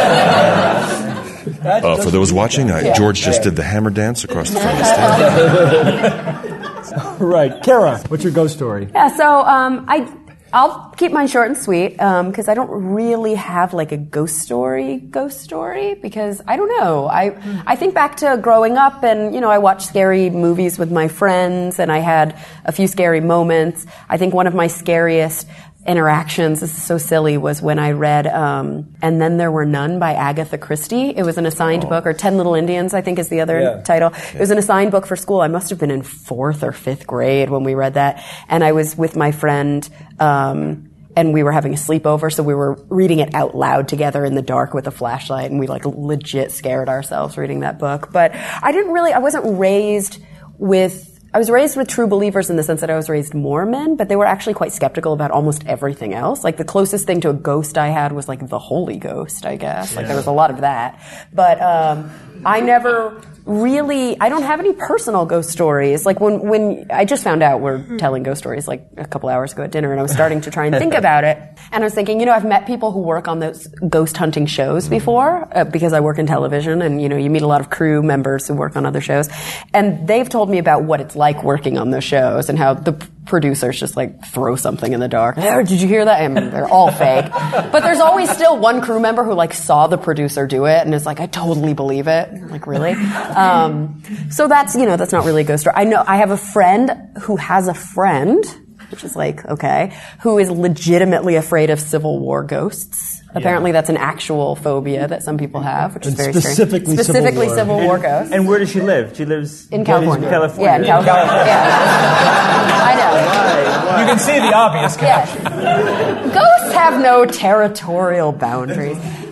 Uh, for those watching, uh, George just did the hammer dance across the front of the stage. Right. Kara, what's your ghost story? Yeah, so um, I, I'll keep mine short and sweet because I don't really have like a ghost story, ghost story because I don't know. I I think back to growing up and, you know, I watched scary movies with my friends and I had a few scary moments. I think one of my scariest interactions, this is so silly, was when I read um, And Then There Were None by Agatha Christie. It was an assigned Oh. book, or Ten Little Indians, I think is the other Yeah. title. It was an assigned book for school. I must have been in fourth or fifth grade when we read that. And I was with my friend, um, and we were having a sleepover, so we were reading it out loud together in the dark with a flashlight, and we like legit scared ourselves reading that book. But I didn't really, I wasn't raised with I was raised with true believers in the sense that I was raised Mormon, but they were actually quite skeptical about almost everything else. Like the closest thing to a ghost I had was like the Holy Ghost, I guess. Like there was a lot of that. But um I never really, I don't have any personal ghost stories. Like when, when I just found out we're telling ghost stories like a couple hours ago at dinner, and I was starting to try and think about it. And I was thinking, you know, I've met people who work on those ghost hunting shows before uh, because I work in television, and you know, you meet a lot of crew members who work on other shows, and they've told me about what it's like working on those shows and how the producers just like throw something in the dark. There, did you hear that? I mean, they're all fake. But there's always still one crew member who like saw the producer do it and is like, I totally believe it. I'm like, really? Um, so that's, you know, that's not really a ghost story. I know I have a friend who has a friend, which is like, okay, who is legitimately afraid of Civil War ghosts. Apparently that's an actual phobia that some people have, which is And very specifically strange. Specifically Civil Civil War. War ghosts. And where does she live? She lives In California. California. Yeah, in California. Yeah. I know. You can see the obvious connection. Yeah. Ghosts have no territorial boundaries.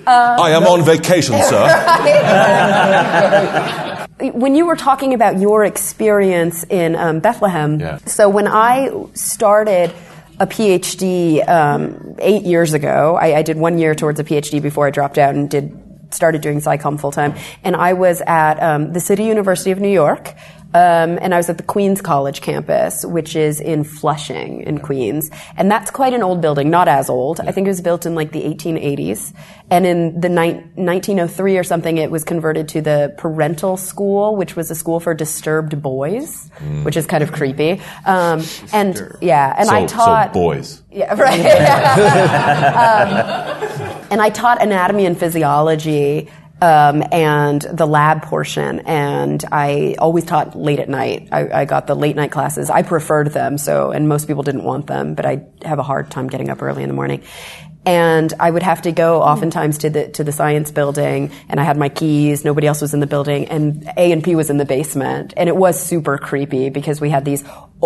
I am on vacation, sir. When you were talking about your experience in um, Bethlehem, Yeah. so when I started a PhD um, eight years ago, I, I did one year towards a PhD before I dropped out and did started doing PsyCom full time, and I was at um, the City University of New York. Um, and I was at the Queens College campus, which is in Flushing in Queens. And that's quite an old building, not as old. I think it was built in like the eighteen eighties. And in the ni- nineteen oh three or something, it was converted to the Parental School, which was a school for disturbed boys, mm. which is kind of creepy. Um, and yeah, and so, I taught... So boys. Yeah, right. um, and I taught anatomy and physiology Um, and the lab portion, and I always taught late at night. I, I got the late night classes. I preferred them, so, and most people didn't want them, but I have a hard time getting up early in the morning. And I would have to go oftentimes to the to the science building, and I had my keys. Nobody else was in the building, and A and P was in the basement, and it was super creepy because we had these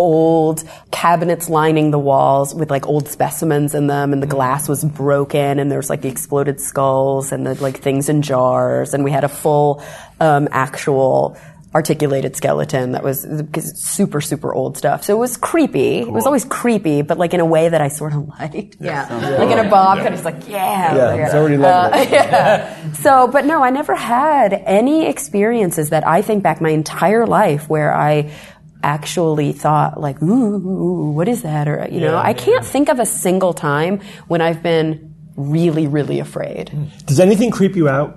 old cabinets lining the walls with like old specimens in them, and the glass was broken, and there was like the exploded skulls and the like things in jars, and we had a full um, actual articulated skeleton that was super, super old stuff. So it was creepy. Cool. It was always creepy, but like in a way that I sort of liked. Yeah. yeah. Like in a bob, kind of just like, yeah. Yeah, it's already lovely. Uh, yeah. So, but no, I never had any experiences that I think back my entire life where I actually thought like, ooh, what is that? Or, you know, yeah, I can't yeah. think of a single time when I've been really, really afraid. Does anything creep you out?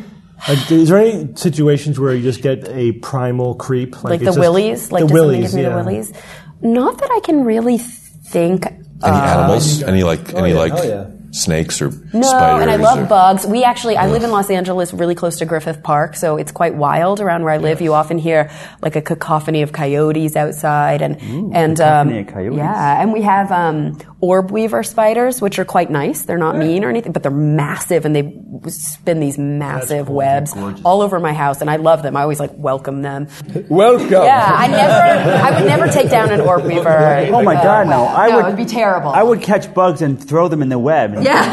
Like, is there any situations where you just get a primal creep? Like, like the just, willies? Like the does willies, something give me yeah. the willies? Not that I can really think. Any uh, animals? Any like oh, any yeah. like Oh, yeah. snakes or no, spiders? and I love or, bugs. We actually, I live in Los Angeles, really close to Griffith Park, so it's quite wild around where I live. You often hear like a cacophony of coyotes outside, and Ooh, and um, of coyotes. yeah, and we have um, orb weaver spiders, which are quite nice. They're not mean or anything, but they're massive, and they spin these massive cool. webs all over my house, and I love them. I always like welcome them. Welcome. Yeah, I never, I would never take down an orb weaver. Oh my uh, God, no! I no, would. it'd be terrible. I would catch bugs and throw them in the web.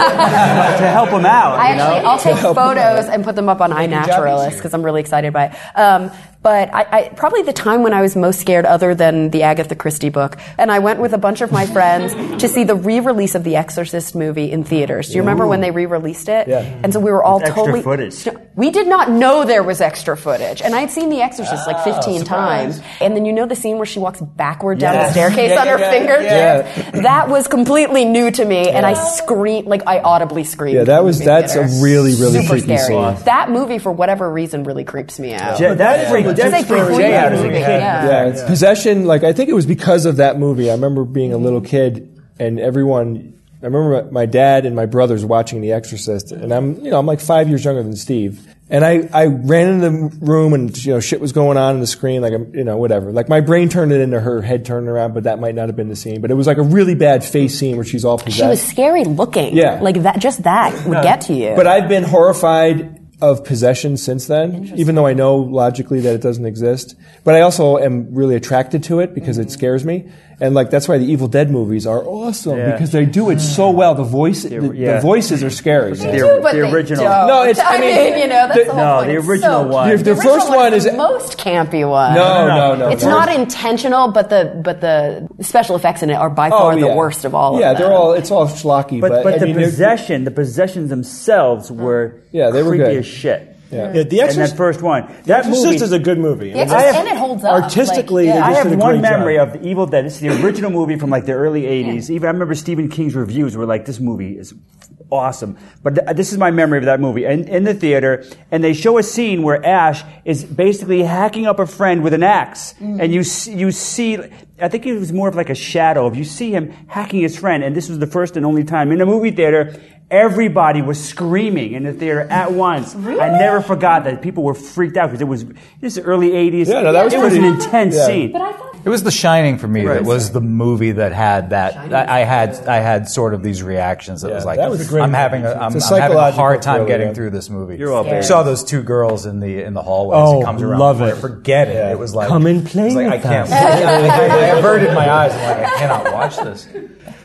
Yeah. to help them out. I you know? actually, I'll take photos and put them up on iNaturalist because I'm really excited by it. Um, but I, I, probably the time when I was most scared, other than the Agatha Christie book, and I went with a bunch of my friends to see the re-release of the Exorcist movie in theaters. Do you remember Ooh. when they re-released it? Yeah. And so we were all With extra totally footage. We did not know there was extra footage, and I'd seen The Exorcist like fifteen oh, times. And then you know the scene where she walks backward down Yes. the staircase Yeah, on her yeah, fingertips? yeah. That was completely new to me, and I screamed, like I audibly screamed. Yeah, that was in the that's theater. a really really Super freaky scary. scene. That movie, for whatever reason, really creeps me out. Ja- that freaked It's a that freaked creepy Jay out as a movie, kid. yeah. Yeah, it's possession. Like I think it was because of that movie. I remember being a little kid and everyone. I remember my dad and my brothers watching The Exorcist, and I'm you know I'm like five years younger than Steve. And I, I ran into the room and, you know, shit was going on on the screen, like, I'm, you know, whatever. Like, my brain turned it into her head turning around, but that might not have been the scene. But it was like a really bad face scene where she's all possessed. She was scary looking. Yeah. Like, that, just that would get to you. But I've been horrified of possession since then, even though I know logically that it doesn't exist. But I also am really attracted to it because it scares me. And like that's why the Evil Dead movies are awesome Yeah. because they do it so well. The voice, the, yeah. the voices are scary. The, do, but the they original. don't. No, it's- I I mean, mean, you know, that's the- the whole no, point. the It's original so one. The- The, the original first one is is- the most campy one. No, no, no. It's no. not intentional, but the but the special effects in it are by Oh, far yeah. the worst of all Yeah, of them. they're all. It's all schlocky. But But, but I the mean, they're- possession, the possessions themselves were Yeah, they were creepy good. as shit. Yeah. Yeah, The And Exorcist, that first one, The that Exorcist movie is a good movie. The I mean, Exorcist, I have- and it holds up. artistically, Like, they yeah. I just have did a one great memory job. of The Evil Dead. This is the original movie from like the early eighties. Even I remember Stephen King's reviews were like, "This movie is awesome." But th- this is my memory of that movie. And in the theater, and they show a scene where Ash is basically hacking up a friend with an axe, and you see, you see. I think it was more of like a shadow. If you see him hacking his friend, and this was the first and only time in a movie theater. Everybody was screaming in the theater at once. Really? I never forgot that people were freaked out because it was this is early eighties. Yeah, no, that was it was an pretty- intense yeah. scene. But I thought It was The Shining for me Right. that was the movie that had that. I, I had I had sort of these reactions. It Yeah, was like that was a great I'm movie. having a, I'm, It's a I'm having a psychological hard time thriller, getting yeah. through this movie. You're all Yeah. You saw those two girls in the in the hallway. Oh, he comes around love the corner. it. Forget it. Yeah. It was like Come and play it was like, with I can't. us. I, I averted my eyes. I'm like I cannot watch this.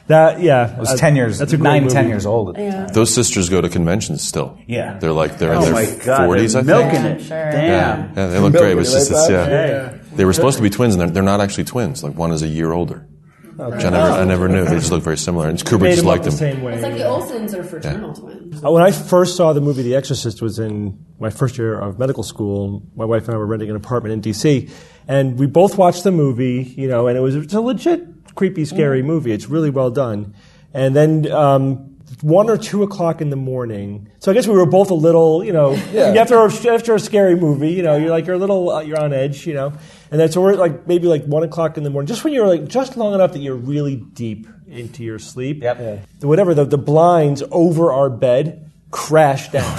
That yeah, I was uh, ten years, That's a great nine, movie. ten years old. At the time. Those sisters go to conventions still. Yeah. They're like they're Oh in my their God, forties, I they're think. milking it. Sure. Damn. Yeah, yeah, they look great. But it's just it's, yeah. Hey. They were supposed to be twins, and they're, they're not actually twins. Like one is a year older. Which I never, I never knew. They just look very similar. And Kubrick Made just them up liked the them. same way. It's like the Olsens are fraternal twins. Uh, When I first saw the movie The Exorcist was in my first year of medical school. My wife and I were renting an apartment in D C, and we both watched the movie, you know, and it was it's a legit creepy, scary movie. It's really well done. And then um, one or two o'clock in the morning. So I guess we were both a little, you know, Yeah. after a, after a scary movie, you know, you're like you're a little uh, you're on edge, you know. And then so we're like maybe like one o'clock in the morning, just when you're like just long enough that you're really deep into your sleep. Yep. Yeah. Whatever the, the blinds over our bed crashed down.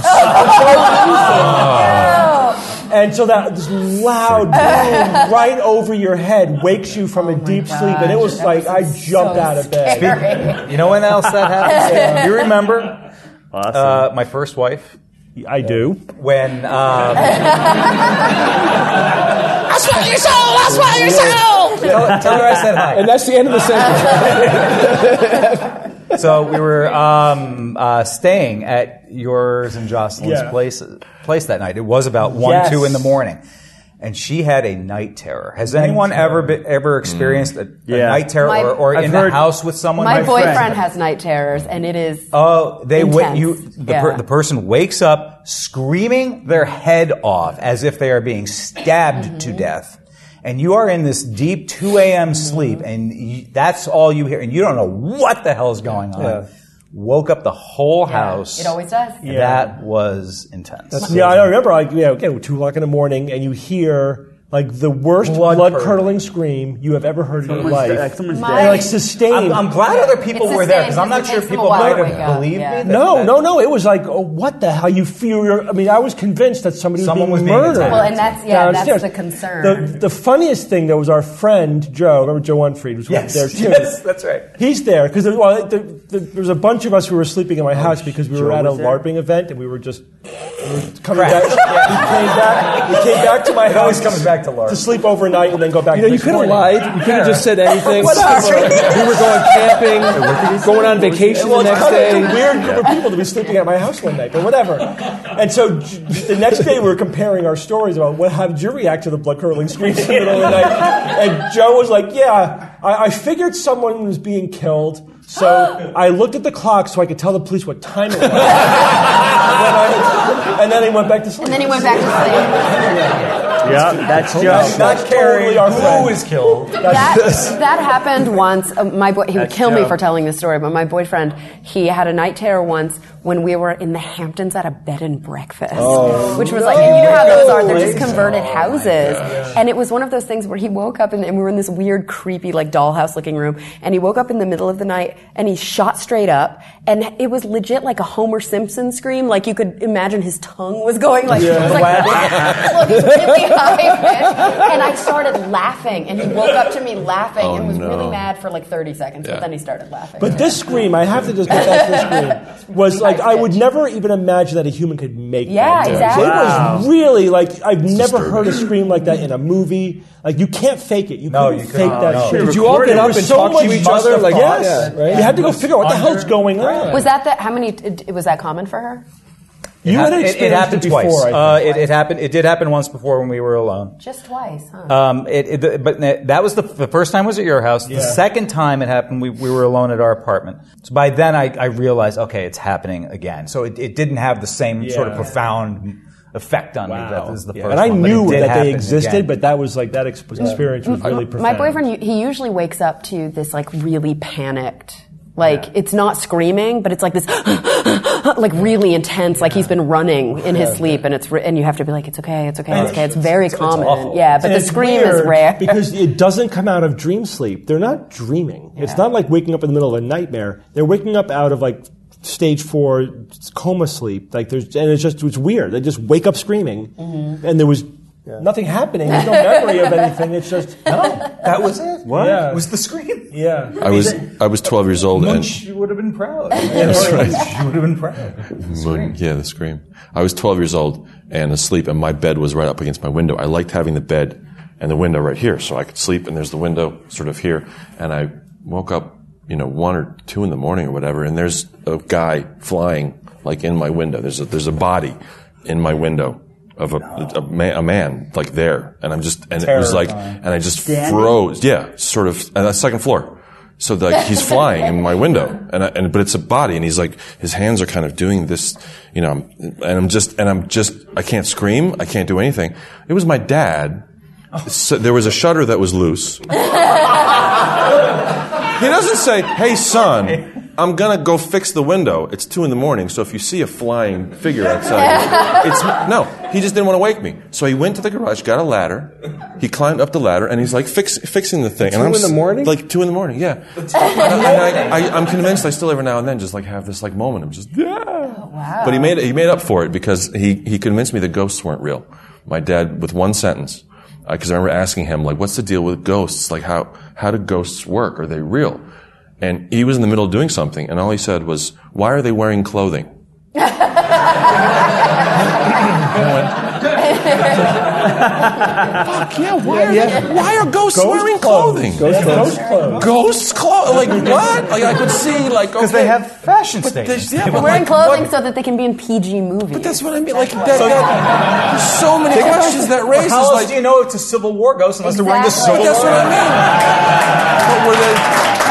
And so that this loud boom right over your head wakes you from a deep sleep, and it was like I jumped out of bed. You know when else that happens? You remember Awesome. uh, my first wife? I do. When um, That's what you sold! That's what you sold! tell, tell her I said hi. And that's the end of the sentence. So we were um, uh, staying at yours and Jocelyn's Yeah. place place that night. It was about one, Yes. two in the morning, and she had a night terror. Has anyone ever be, ever experienced a, a Yeah. night terror, My- or, or I've in heard- the house with someone? My, My boyfriend friend. has night terrors, and it is. Oh, they wa- Intense. you the, per, Yeah. the person wakes up screaming their head off as if they are being stabbed Mm-hmm. to death. And you are in this deep two a.m. sleep, and you, that's all you hear, and you don't know what the hell is going on. Yeah. Woke up the whole house. It always does. Yeah. That was intense. Yeah, I remember. Like, yeah, again, two o'clock in the morning, and you hear like the worst Blood blood, curdling. curdling scream you have ever heard in your Someone's life. dead- like someone's My- And like sustained. I'm, I'm glad other people It's were there because sustained, I'm not because sure it takes them a people while might to have wake up, believed yeah. me. That, no, that- no, no. It was like, oh, what the hell? You feel? Your, I mean, I was convinced that somebody Someone was was being being murdered. attacked. Well, and that's yeah, downstairs. that's the concern. The, the funniest thing though was our friend Joe. Remember Joe Unfried was Yes, there too. yes, that's right. He's there because there, well, there, there, there was a bunch of us who were sleeping in my house because we were Joe at a was there? LARPing event and we were just we were coming back. We came back. We came back to my It house. always comes back to LARP. to sleep overnight and then go back. You know, the you next could have morning. lied. You could have just said anything. Whatever. We were going camping, going on vacation Well, the it's next kind of day. a weird group of people to be sleeping at my house one night, but whatever. And so j- the next day we were comparing our stories about what, how did you react to the blood curdling screams in the middle of the night? And Joe was like, "Yeah, I, I figured someone was being killed, so I looked at the clock so I could tell the police what time it was." And then he went back to sleep. and then he went back to sleep. Yeah, that's That's just. Not totally caring our who friend. was killed. That, that happened once. Uh, my boy, he would That's kill me Joe. for telling this story, but my boyfriend, he had a night terror once when we were in the Hamptons at a bed and breakfast, which was like, and you know how those are, they're just converted houses. And it was one of those things where he woke up and, and we were in this weird, creepy, like dollhouse looking room, and he woke up in the middle of the night and he shot straight up, and it was legit like a Homer Simpson scream, like you could imagine his tongue was going like, it was like look, really high pitched. And I started laughing, and he woke up to me laughing Oh, and was no. really mad for like thirty seconds, Yeah. but then he started laughing. But this scream, I have to just get back to this scream, was like, I would never even imagine that a human could make Yeah, that noise. exactly. It was really like, I've never disturbing. heard a scream like that in a movie. Like, you can't fake it. You No, couldn't you fake couldn't. that No. shit. Did you all get There up was and so talk much to each must other? have Like, thought. yes, right? You had to go figure out what the hell's going on. was that the, how many, it- was that common for her? You It, had hap- it, it experienced happened it twice. before, I Uh, think. it, it happened. It did happen once before when we were alone. Just twice, huh? Um, it, it, but that was the, the first time was at your house. The Yeah. second time it happened, we, we were alone at our apartment. So by then I, I realized, okay, it's happening again. So it, it didn't have the same sort of Yeah. profound effect on me. That Wow. this is the Yeah. first And I one, but knew it did that happen they existed, again. but that was like, that ex- experience was really profound. My boyfriend, he usually wakes up to this like really panicked, like it's not screaming, but it's like this, like really intense, like he's been running in his sleep, and it's re- and you have to be like, it's okay, it's okay, it's okay. It's very it's common, awful. yeah. But And the it's scream weird is rare because it doesn't come out of dream sleep. They're not dreaming. It's not like waking up in the middle of a nightmare. They're waking up out of like stage four coma sleep. Like there's, and it's just it's weird. They just wake up screaming, Mm-hmm. and there was nothing happening. There's no memory of anything. It's just no, that was it. What? Yeah. It was the scream. yeah. I was I was twelve years old and Munch would have been proud. That's right. She would have been proud. Moon, yeah, the scream. I was twelve years old and asleep, and my bed was right up against my window. I liked having the bed and the window right here, so I could sleep. And there's the window sort of here. And I woke up you know, one or two in the morning or whatever, and there's a guy flying like in my window. There's a, there's a body in my window of a, a, man, a man like there, and I'm just, and it was like, and I just froze. Yeah, sort of, and the second floor. So like he's flying in my window, and I, and but it's a body, and he's like, his hands are kind of doing this, you know, and I'm just, and I'm just, I can't scream, I can't do anything. It was my dad. So there was a shutter that was loose. He doesn't say, "Hey son, I'm gonna go fix the window. It's two in the morning, so if you see a flying figure outside, it's no." He just didn't want to wake me, so he went to the garage, got a ladder, he climbed up the ladder, and he's like fix, fixing the thing. Two and I'm in the morning, like two in the morning, yeah. And, I, and I, I, I'm convinced I still every now and then just like have this like moment of just yeah. Oh, wow. But he made it, he made up for it because he he convinced me that ghosts weren't real. My dad, with one sentence. Because uh, I remember asking him, like, what's the deal with ghosts? Like, how, how do ghosts work? Are they real? And he was in the middle of doing something, and all he said was, why are they wearing clothing? Fuck yeah, why are, yeah. They, why are ghosts Ghost wearing clothes. clothing? Ghost clothes. Ghost clothes. Ghosts clothes? Like, what? Like, I could see, like, okay. Because they have fashion But statements. there's- yeah, They're but wearing like, clothing what- so that they can be in P G movies. But that's what I mean. Like, that, that, there's so many questions that Well, raises. how else Like, do you know it's a Civil War ghost unless they're wearing the Exactly. Civil that's War? what I mean. But were they?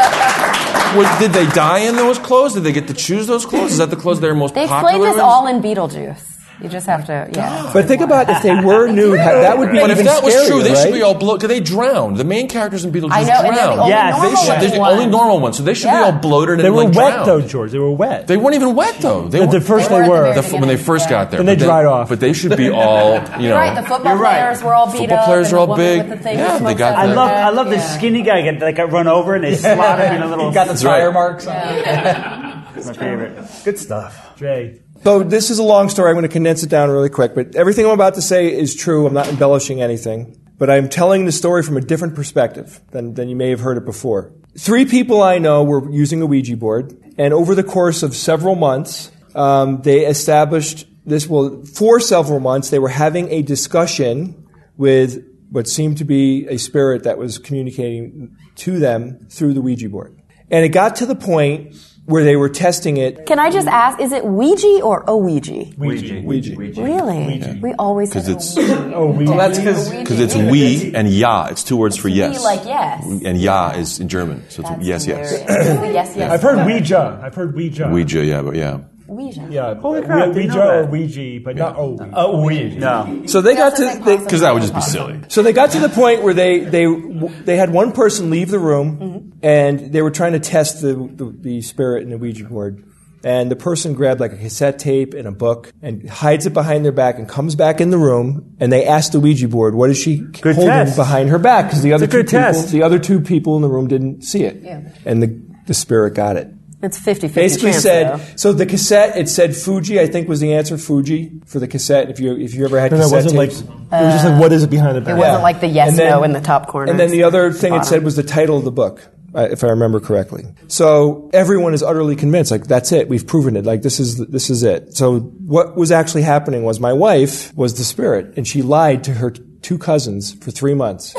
Were, did they die in those clothes? Did they get to choose those clothes? Is that the clothes they're most They popular explained this in? all in Beetlejuice. You just have to, yeah. But think about if they were nude, how- that would be But even if that was scarier, true, they right? should be all bloated. Because they drowned. The main characters in Beetlejuice I know, and they're the drowned. only Yes, they normal should- They're the ones. only normal ones, so they should Yeah. be all bloated They and were like wet drowned. though, George. They were wet. They weren't even wet though. They At were the first They they were were. at the the, very when they beginning, first yeah. got there. Then they But dried off. But they should be all, you know. Right, the football You're right. players were all beat Football up. players and are all the woman big. With the thing Yeah, with they smokes got on I the- her love, head. I love the Yeah. skinny guy get like got run over and they slap him in a little. You got the right. tire marks on That's my favorite. Good stuff. Jay. So this is a long story. I'm going to condense it down really quick. But everything I'm about to say is true. I'm not embellishing anything. But I'm telling the story from a different perspective than, than you may have heard it before. Three people I know were using a Ouija board. And over the course of several months, um, they established this, well, for several months, they were having a discussion with what seemed to be a spirit that was communicating to them through the Ouija board. And it got to the point where they were testing it. Can I just ask, is it Ouija or Ouija? Ouija. Ouija. Really? We always Because said it's Ouija. Oh, we. Well, that's because because it's we and ya. It's two words for yes. like yes. And ya is in German, so it's That's yes, yes. hilarious. yes, yes. I've heard Ouija. I've heard Ouija. Ouija, yeah, but yeah. Ouija. Yeah. Holy crap, didn't Ouija know or that. Ouija, but not oh. Oh, Ouija. No. So they got to they, Because that would just be silly. so they got to the point where they they they had one person leave the room, Mm-hmm. and they were trying to test the, the the spirit in the Ouija board. And the person grabbed like a cassette tape and a book and hides it behind their back and comes back in the room. And they asked the Ouija board, "What is she Good holding test. behind her back?" Because the other a two good people, test. the other two people in the room didn't see it. Yeah. And the the spirit got it. It's fifty-fifty Basically chance, said, though. so the cassette, it said Fuji, I think was the answer, Fuji, for the cassette, if you if you ever had No, no, it cassette wasn't like. tapes. It was just like, what is it behind the back? It wasn't like the yes, And then- no in the top corner. And then the other thing it Bottom. said was the title of the book, uh, if I remember correctly. So everyone is utterly convinced, like, that's it, we've proven it, like, this is this is it. So what was actually happening was my wife was the spirit, and she lied to her t- two cousins for three months.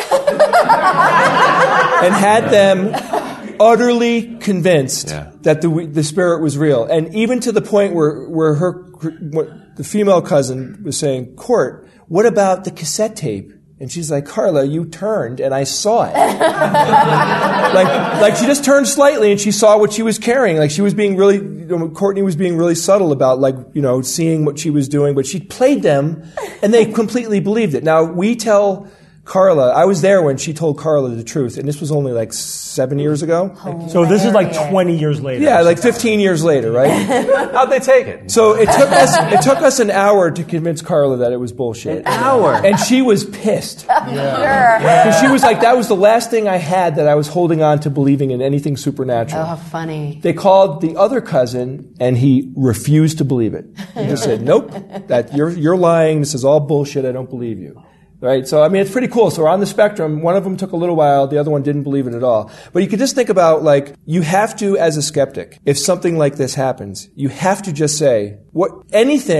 And had them utterly convinced Yeah. that the the spirit was real, and even to the point where where her what the female cousin was saying, "Court, what about the cassette tape?" And she's like, "Carla, you turned and I saw it." like like she just turned slightly and she saw what she was carrying. Like she was being really, you know, Courtney was being really subtle about like you know seeing what she was doing, but she played them, and they completely believed it. Now we tell Carla, I was there when she told Carla the truth, and this was only like seven years ago. So this is like twenty years later. Yeah, like fifteen years later, right? How'd they take it? So it took us it took us an hour to convince Carla that it was bullshit. An hour. And she was pissed. Sure. Because she was like, that was the last thing I had that I was holding on to believing in anything supernatural. Oh, how funny. They called the other cousin, and he refused to believe it. He just said, "Nope, that you're you're lying. This is all bullshit. I don't believe you." Right? So, I mean, it's pretty cool. So we're on the spectrum. One of them took a little while. The other one didn't believe it at all. But you could just think about, like, you have to, as a skeptic, if something like this happens, you have to just say, what anything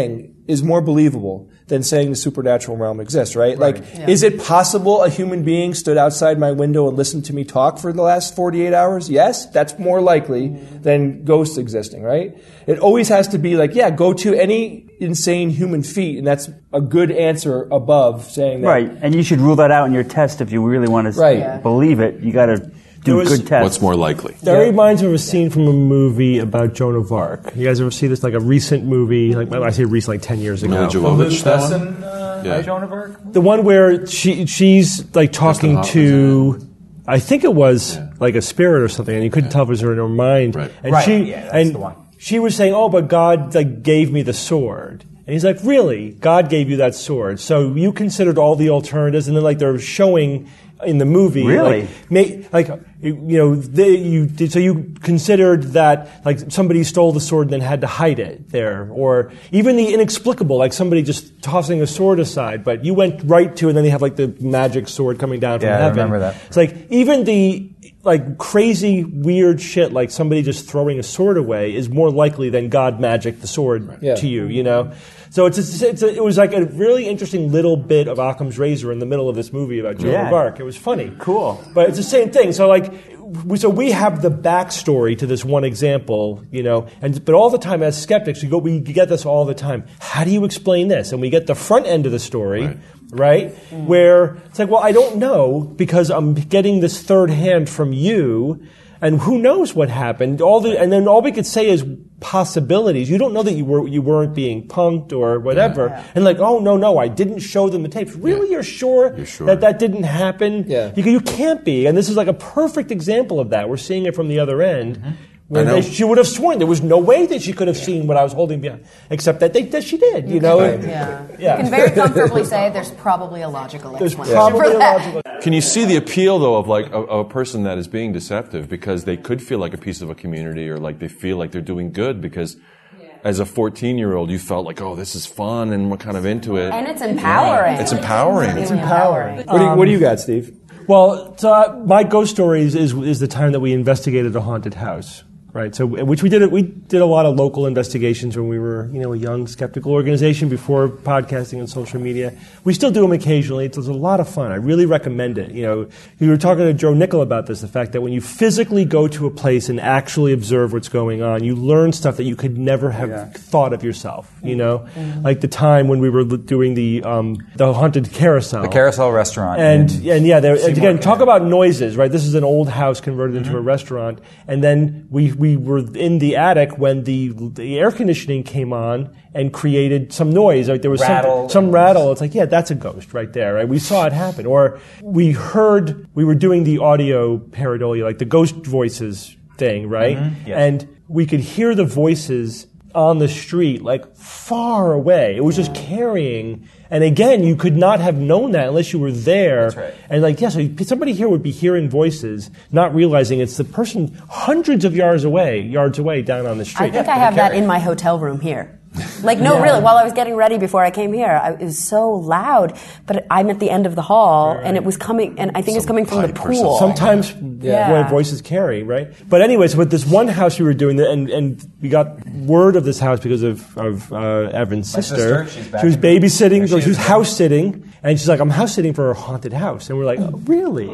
is more believable than saying the supernatural realm exists, right? Like, yeah. Is it possible a human being stood outside my window and listened to me talk for the last forty-eight hours? Yes, that's more likely than ghosts existing, right? It always has to be like, yeah, go to any insane human feat, and that's a good answer above saying that. Right, and you should rule that out in your test if you really want to right. yeah. believe it. You got to do was, good tests. What's more likely? That yeah. reminds me of a scene from a movie about Joan of Arc. You guys ever see this? Like a recent movie, like I say recent, like ten years ago. Mila Jovovich, that's in uh, yeah. Joan of Arc? The one where she she's like talking to, I think it was yeah. like a spirit or something, and you couldn't yeah. tell if it was her in her mind. Right. And right. she yeah, that's and the one. She was saying, "Oh, but God like gave me the sword." And he's like, "Really? God gave you that sword? So you considered all the alternatives?" And then like they're showing in the movie, really, like, may, like you know, they, you did, so you considered that like somebody stole the sword and then had to hide it there, or even the inexplicable, like somebody just tossing a sword aside, but you went right to, and then they have like the magic sword coming down from yeah, heaven. I remember that. It's like even the like crazy weird shit, like somebody just throwing a sword away, is more likely than God magic the sword right. yeah. to you, you know. So it's, a, it's a, it was like a really interesting little bit of Occam's razor in the middle of this movie about Joan yeah. of Arc. It was funny. Cool. But it's the same thing. So like, we, so we have the backstory to this one example, you know, and but all the time as skeptics, we go, we get this all the time. How do you explain this? And we get the front end of the story, right? right? Mm. Where it's like, well, I don't know because I'm getting this third hand from you. And who knows what happened? All the, and then all we could say is possibilities. You don't know that you were you weren't being punked or whatever. Yeah. And like, oh no, no, I didn't show them the tapes. Really, yeah. you're sure, you're sure that that didn't happen? Yeah. You, you can't be. And this is like a perfect example of that. We're seeing it from the other end. Mm-hmm. Where they, she would have sworn there was no way that she could have seen what I was holding behind, except that they that she did. You, you know, can, yeah. yeah. You can very comfortably say there's probably a logical there's explanation probably for a that. logical. Can you see the appeal, though, of like a, a person that is being deceptive because they could feel like a piece of a community, or like they feel like they're doing good because as a fourteen-year-old, you felt like, oh, this is fun and we're kind of into it. And it's empowering. Yeah. It's empowering. It's empowering. What do you, what do you got, Steve? Well, so uh, my ghost stories is is the time that we investigated a haunted house. Right, so which we did we did a lot of local investigations when we were, you know, a young skeptical organization before podcasting and social media. We still do them occasionally. It's, it's a lot of fun. I really recommend it. You know, we were talking to Joe Nickel about this, the fact that when you physically go to a place and actually observe what's going on, you learn stuff that you could never have yeah. thought of yourself. You know, mm-hmm. like the time when we were doing the um, the haunted carousel, the carousel restaurant, and and, and yeah, there, again, talk about noises. Right, this is an old house converted into mm-hmm. a restaurant, and then we. we We were in the attic when the the air conditioning came on and created some noise. Like there was some, some rattle. It's like, yeah, that's a ghost right there. Right? We saw it happen. Or we heard, we were doing the audio pareidolia, like the ghost voices thing, right? Mm-hmm. Yes. And we could hear the voices on the street, like far away. It was just carrying. And again, you could not have known that unless you were there. That's right. And like, yeah, so somebody here would be hearing voices, not realizing it's the person hundreds of yards away, yards away down on the street. I think I have that in my hotel room here. Like, no, yeah. really, while I was getting ready before I came here, I, it was so loud, but I'm at the end of the hall, right, right. and it was coming, and I think Some it's coming from the pool. Sometimes yeah. when voices carry, right? But anyways, with this one house we were doing, and, and we got word of this house because of, of uh, Evan's My sister. sister she's back she was babysitting, she, she was house sitting, and she's like, I'm house sitting for a haunted house. And we're like, oh, really?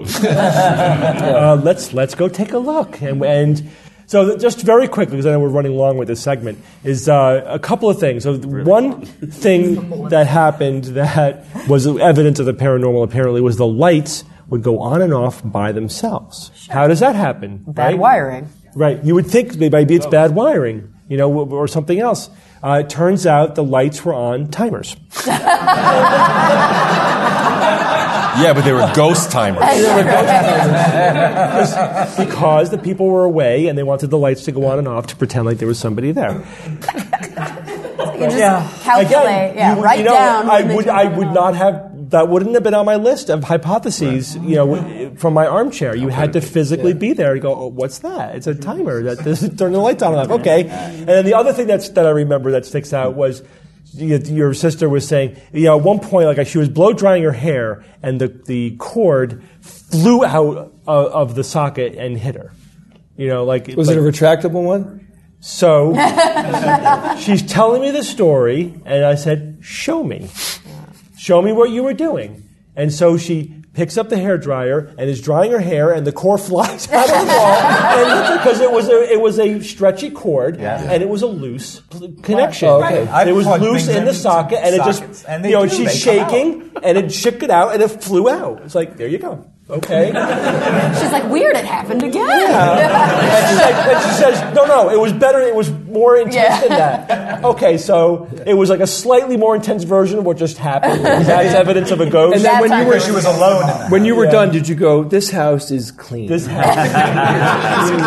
uh, let's, let's go take a look. And, and So just very quickly, because I know we're running long with this segment, is uh, a couple of things. So really one long. thing that happened that was evidence of the paranormal apparently was the lights would go on and off by themselves. Sure. How does that happen? Bad right? wiring. Right. You would think maybe it's bad wiring, you know, or something else. Uh, it turns out the lights were on timers. Yeah, but they were ghost timers. They were ghost timers. Because the people were away and they wanted the lights to go on and off to pretend like there was somebody there. You just yeah. calculate, Again, yeah, you, write you know, down. I would, I would not have. That wouldn't have been on my list of hypotheses. Right. You know, from my armchair, you okay. had to physically yeah. be there. You go, oh, what's that? It's a timer that doesn't turn the lights on and off. Okay. And then the other thing that's that I remember that sticks out was. Your sister was saying, you know, at one point, like she was blow drying her hair, and the, the cord flew out of, of the socket and hit her. You know, like was like, it a retractable one? So she's telling me the story, and I said, show me. Show me what you were doing. And so she picks up the hairdryer and is drying her hair, and the cord flies out of the wall. And because it was a it was a stretchy cord, Yeah. and it was a loose pl- connection. Oh, okay. I've It was plugged loose things in the into socket, and it sockets, just and they you know do, she's they come shaking, and it shook it out, and it flew out. It's like, there you go. Okay. She's like, weird, it happened again. And she's like, and she says, no, no, it was better, it was more intense Yeah. than that. Okay, so it was like a slightly more intense version of what just happened. That's evidence of a ghost. And then when you were She was alone in that. when you were Yeah. done, did you go, this house is clean? This happened.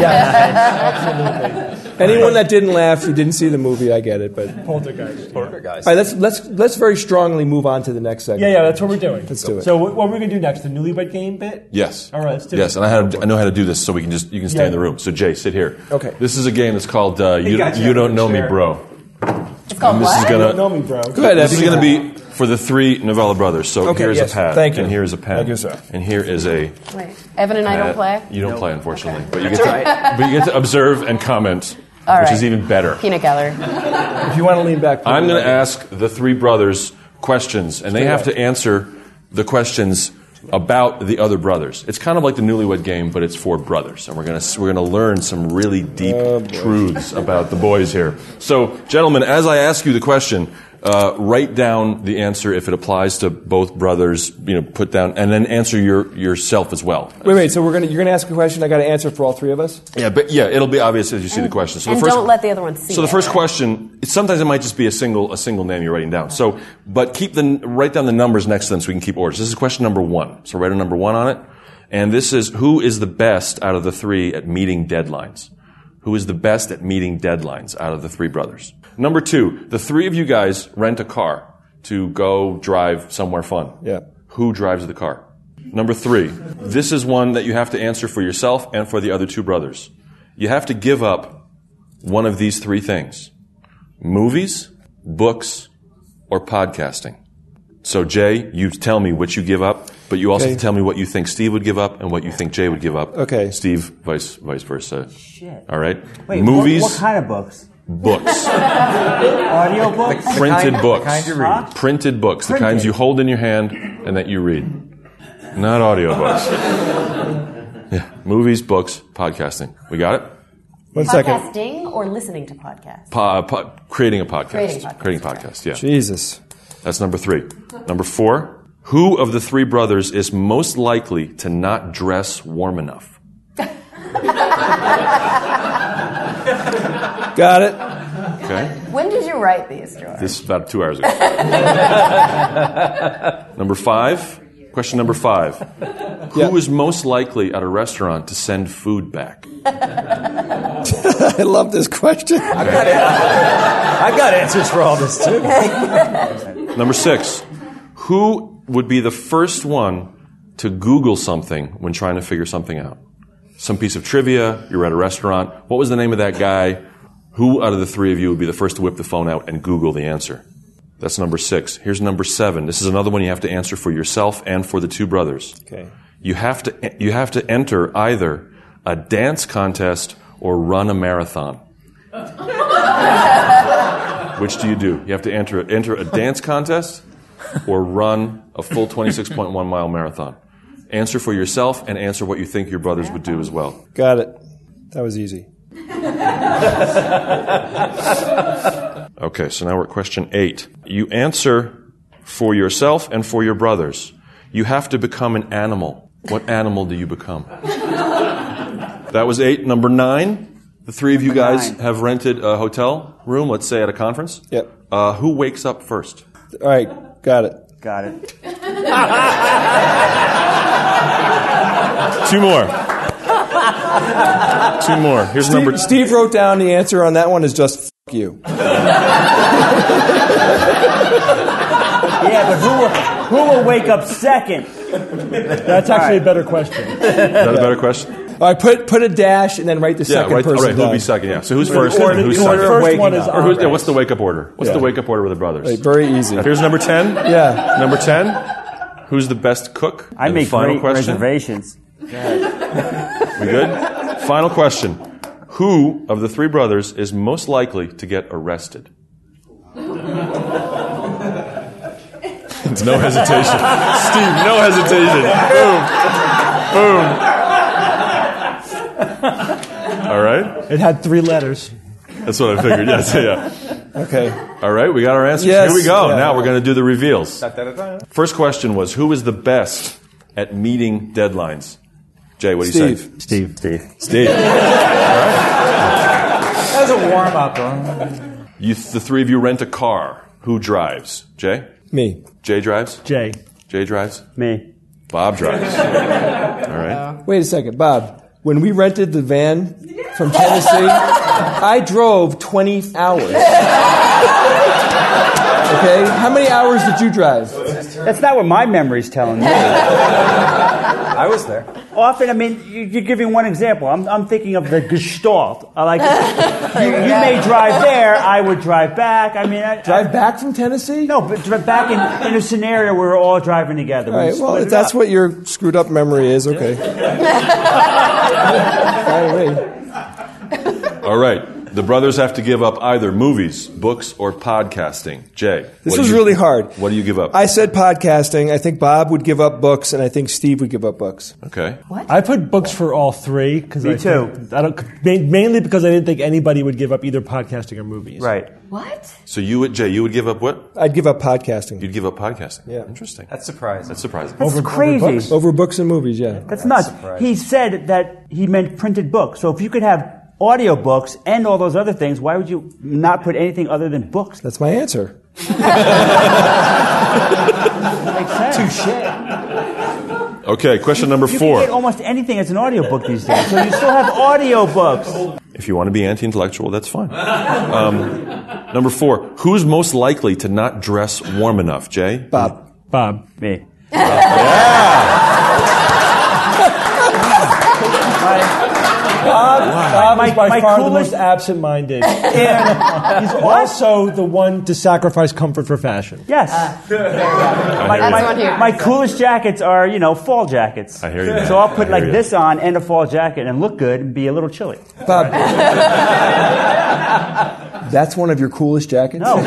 Yes, absolutely. Anyone that didn't laugh, you didn't see the movie, I get it. But Poltergeist. all right, let's let's let's very strongly move on to the next segment. Yeah, yeah, that's what we're doing. Let's do it. So what, what we're going to do next? The newlywed game bit? Yes. All right, let's do yes, it. and I, had, I know how to do this, so we can just you can stay Yeah. in the room. So Jay, sit here. Okay. This is a game that's called uh, you, got you you up Don't in Know the Me, chair. Bro. It's called And this is what? gonna You don't know me, bro. Go ahead, This is Eddie. going to be for the three Novella brothers. So Okay, here's yes. a pad, Thank you. and here's a pen, Thank you, sir. and here is a. Wait, Evan and I don't pad. play? You don't play, unfortunately, but you get to, but you get to observe and comment, All which right. is even better. Peanut gallery. If you want to lean back, I'm going to ask the three brothers questions, and they have to answer the questions about the other brothers. It's kind of like the Newlywed Game, but it's for brothers, and we're going to we're going to learn some really deep truths about the boys here. So, gentlemen, as I ask you the question, uh, write down the answer if it applies to both brothers. You know, put down, and then answer your yourself as well. Wait, wait. So we're gonna you're gonna ask a question. I got to answer for all three of us. Yeah, but yeah, it'll be obvious as you see the question. So And the first, don't let the other one see So the it, first right? question, it- sometimes it might just be a single a single name you're writing down. So, but keep the write down the numbers next to them so we can keep orders. This is question number one. So write a number one on it, and this is who is the best out of the three at meeting deadlines. Who is the best at meeting deadlines out of the three brothers? Number two, the three of you guys rent a car to go drive somewhere fun. Yeah. Who drives the car? Number three, this is one that you have to answer for yourself and for the other two brothers. You have to give up one of these three things. Movies, books, or podcasting. So Jay, you tell me what you give up, but you also Okay. have to tell me what you think Steve would give up and what you think Jay would give up. Okay. Steve, vice vice versa. Shit. All right? Wait, Movies, What, what kind of books? books. Audio books? Printed kind- books. the kind you read. Huh? Printed books, the Printed. kinds you hold in your hand and that you read. Not audiobooks. Yeah. Movies, books, podcasting. We got it? One second. Podcasting or listening to podcasts? Po- po- creating a podcast. Creating podcast, Creating right. podcast, yeah. Jesus. That's number three. Number four, who of the three brothers is most likely to not dress warm enough? Got it. Okay? When did you write these, George? This is about two hours ago. Number five, question number five. Who is Yeah. most likely at a restaurant to send food back? I love this question. I've got answers for all this, too. Number six, who would be the first one to Google something when trying to figure something out? Some piece of trivia, you're at a restaurant. What was the name of that guy? Who out of the three of you would be the first to whip the phone out and Google the answer? That's number six. Here's number seven. This is another one you have to answer for yourself and for the two brothers. Okay. You have to, you have to enter either a dance contest or run a marathon. Which do you do? You have to enter, enter a dance contest or run a full twenty-six point one mile marathon. Answer for yourself and answer what you think your brothers would do as well. Got it. That was easy. Okay, so now we're at question eight. You answer for yourself and for your brothers. You have to become an animal. What animal do you become? That was eight. Number nine. The three of you Number guys nine. have rented a hotel room, let's say at a conference. Yep. Uh, who wakes up first? All right. Got it. Got it. Two more. Two more. Here's Steve, number. Steve wrote down the answer on that one is just f- you. Yeah, but who will, who will wake up second? That's actually a better question. Is that a better question? All right. Put put a dash and then write the Yeah, second right. All person right. Who'll down. be second? Yeah. So who's first? Or- and who's or second? the first Waking one is up. Or on. who's, yeah, what's the wake up order? What's Yeah. the wake up order with the brothers? Right, very easy. Here's number ten. Yeah. Number ten. Who's the best cook? I And make final great question. reservations. We good? Final question. Who of the three brothers is most likely to get arrested? It's no hesitation. Steve, no hesitation. Boom. Boom. All right. It had three letters. That's what I figured. Yes, yeah. Okay. All right, we got our answers. Yes. Here we go. Yeah. Now we're going to do the reveals. First question was, who is the best at meeting deadlines? Jay, what do you Steve. say? Steve. Steve. Steve. All right. That was a warm up. You, the three of you rent a car. Who drives? Jay? Me. Jay drives? Jay. Jay drives? Me. Bob drives. All right. Wait a second, Bob. When we rented the van from Tennessee, I drove twenty hours. Okay? How many hours did you drive? That's not what my memory's telling me. I was there. Often, I mean, you- you're giving one example. I'm, I'm thinking of the Gestalt. I like you, you may drive there. I would drive back. I mean, I, Drive back from Tennessee? no, but drive back in, in a scenario where we're all driving together. All right, We well, split if it that's up. what your screwed up memory is, okay. Fine with me. All right. The brothers have to give up either movies, books, or podcasting. Jay. This what do was you- really hard. What do you give up? I said podcasting. I think Bob would give up books, and I think Steve would give up books. Okay. I put books for all three because Me I too. think- I don't ma- mainly because I didn't think anybody would give up either podcasting or movies. Right. What? So you would, Jay, you would give up what? I'd give up podcasting. You'd give up podcasting. Yeah. Interesting. That's surprising. That's surprising. That's Over- crazy. over books? Over books and movies, yeah. That's nuts. surprising. He said that he meant printed books. So if you could have audiobooks and all those other things, why would you not put anything other than books? That's my answer. That makes sense. Okay, question number You four. can get almost anything as an audiobook these days. So you still have audiobooks. If you want to be anti-intellectual, that's fine. Um, number four. Who's most likely to not dress warm enough? Jay? Bob. Bob. Me. Bob My- is by my far the coolest- most absent-minded. And He's also the one to sacrifice comfort for fashion. yes. my, That's my- what he- my coolest jackets are, you know, fall jackets. I hear you. So I'll put I like hear you. this on and a fall jacket and look good and be a little chilly. Bob. That's one of your coolest jackets? No.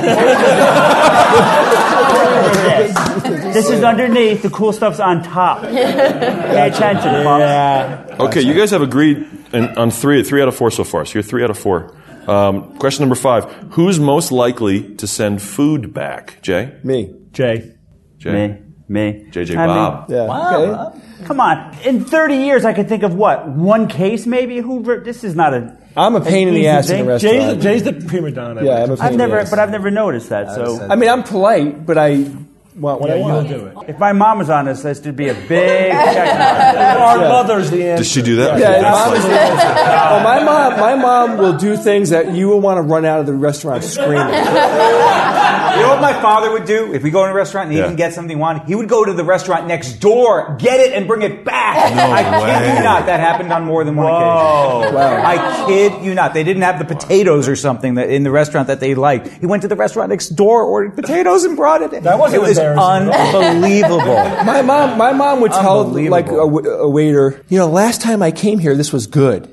This is underneath. The cool stuff's on top. Pay attention, Mom. Okay, you guys have agreed in, on three, three out of four so far. So you're three out of four. Um, question number five. Who's most likely to send food back? Jay? Me. Jay. Jay? Me. Me. J J I mean, Bob. Yeah. Okay. come on. In thirty years, I could think of what? One case, maybe? Who? This is not a. I'm a pain in the easy ass in thing. a restaurant. Jay's, Jay's the prima donna. Yeah, I'm a pain I've in the never, ass. but I've never noticed that. So, I mean, I'm polite, but I want what Yeah, I you'll want. do it. if my mom was on this list, there'd be a big check mark. Our mother's the answer. Does she do that? Yeah, Okay, that's mom is fine. the answer. Oh, my mom, my mom will do things that you will want to run out of the restaurant screaming. You know what my father would do if we go to a restaurant and he Yeah. didn't get something he wanted? He would go to the restaurant next door, get it, and bring it back. No I kid way. you not. That happened on more than one Whoa. occasion. Wow. I kid you not. They didn't have the potatoes or something that in the restaurant that they liked. He went to the restaurant next door, ordered potatoes, and brought it in. That wasn't It was embarrassing at all. unbelievable. My mom, my mom would tell Unbelievable. like a, w- a waiter, you know, last time I came here, this was good.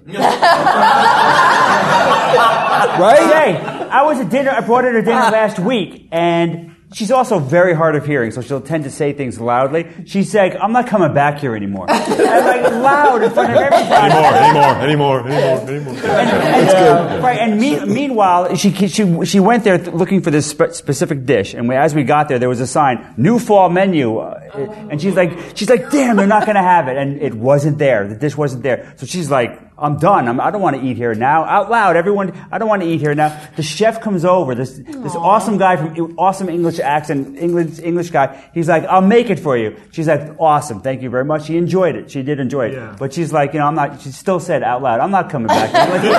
Right? Hey, I was at dinner. I brought her to dinner last week, and she's also very hard of hearing, so she'll tend to say things loudly. She's like, "I'm not coming back here anymore." And like loud in front of everybody. Anymore, anymore, anymore, anymore, anymore. And, right, and me, meanwhile, she she she went there th- looking for this spe- specific dish, and we, as we got there, there was a sign, "New fall menu," uh, and she's like, she's like, "Damn, they're not going to have it," and it wasn't there. The dish wasn't there, so she's like, "I'm done. I'm, I don't want to eat here now." Out loud, everyone, I don't want to eat here now. The chef comes over, this this awesome guy from awesome English accent, English English guy. He's like, "I'll make it for you." She's like, "Awesome, thank you very much." She enjoyed it. She did enjoy it, Yeah. but she's like, you know, I'm not. She still said out loud, "I'm not coming back." I'm like,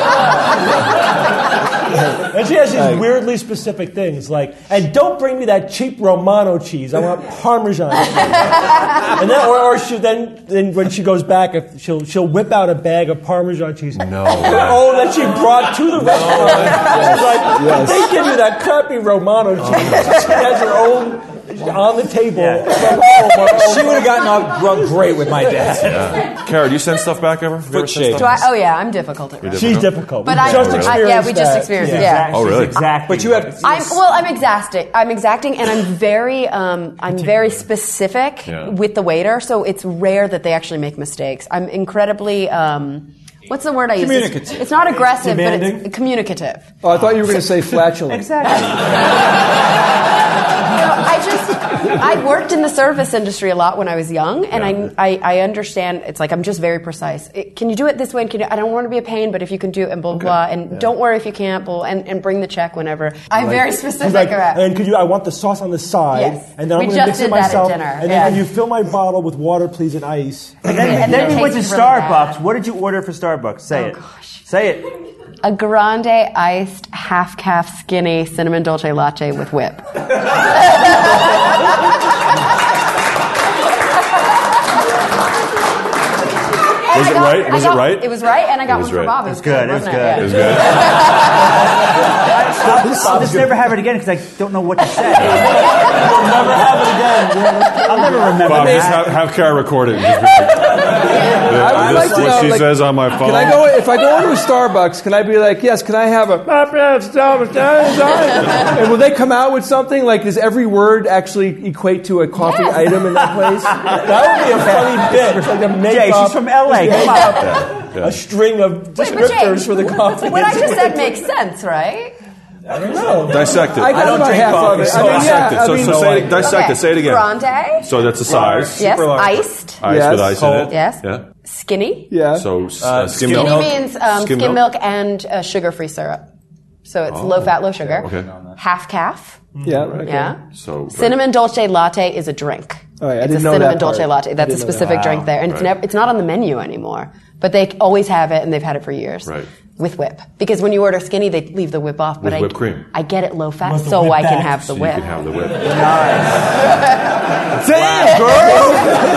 And she has these weirdly specific things like, and don't bring me that cheap Romano cheese. I want Parmesan cheese. And then, or, or she then, then when she goes back, if she'll she'll whip out a bag of Parmesan cheese. No. Oh, that she brought to the restaurant. She's like, they give you that crappy Romano cheese. She has her own. on the table. Yeah. From home. She would have gotten along great with my dad. Yeah. Kara, do you send stuff back ever? Have you ever Foot sent shape. stuff? Do I, oh yeah, I'm difficult at You're first. She's difficult. But we I, just really? I- yeah, we experienced just that. experienced Yeah. it. Yeah. Oh, really? Exactly. But you have. I'm well. I'm exacting. I'm exacting, and I'm very, um, I'm very specific Yeah. with the waiter. So it's rare that they actually make mistakes. I'm incredibly. Um, what's the word I use? Communicative. It's, it's not aggressive, but Demanding? it's communicative. Oh, I thought you were going to say flatulent. Exactly. You know, I just, I worked in the service industry a lot when I was young, and Yeah. I, I, I understand. It's like I'm just very precise. It, can you do it this way? And can you, I don't want to be a pain, but if you can do it, and blah blah, blah and don't worry if you can't, blah, and, and bring the check whenever. I'm very specific She's like, about. and could you? I want the sauce on the side, Yes. and then We I'm going to just mix it did that at myself. dinner, And then yeah. can you fill my bottle with water, please, and ice? And then, and then we went to tastes really bad. Starbucks. What did you order for Starbucks? Say Oh, it. gosh. Say it. A grande iced half calf skinny cinnamon dolce latte with whip. Was it right? Was it right? It was right, and I got It was one for right. Bob. It was good. It was wasn't good. It was Yeah. good. I'll just never have it again because I don't know what to say. We'll never have it again. I'll never remember Bob, just that. have, have Kara record it. And just be like, I'd this like is to what know, she like, says on my phone. Can I go, if I go into a Starbucks, can I be like, yes, can I have a, and will they come out with something? Like, does every word actually equate to a coffee Yes. item in that place? That would be a funny bit. It's like a make Jay, up, she's from L A. Come on. a string of Wait, but Jay, descriptors for the coffee. What I just said makes sense, right? I don't know. Dissect it. I got don't about drink half coffee, of it. so I mean, dissect yeah, it. So, I mean, so say it, dissect Okay. it. Say it again. Grande. So that's the size. Yes. Super large. Iced. Ice Yes. with ice in it. Yes. Yeah. Skinny. yeah. So uh, skim Skinny milk. means um, Skim skim milk? milk, and uh, sugar-free syrup. So it's low fat, low sugar. Okay. Half calf. yeah, okay. Yeah. So Cinnamon dolce latte is a drink. All right, I it's didn't a know cinnamon that dolce part. latte. I That's a didn't know specific that. drink there, and it's Right. never it's not on the menu anymore. But they always have it, and they've had it for years. Right. With whip, because when you order skinny, they leave the whip off. But With I, whipped cream. I get it low fat, Want the so whip I can back. have the So you whip. can have the whip. Damn, girl!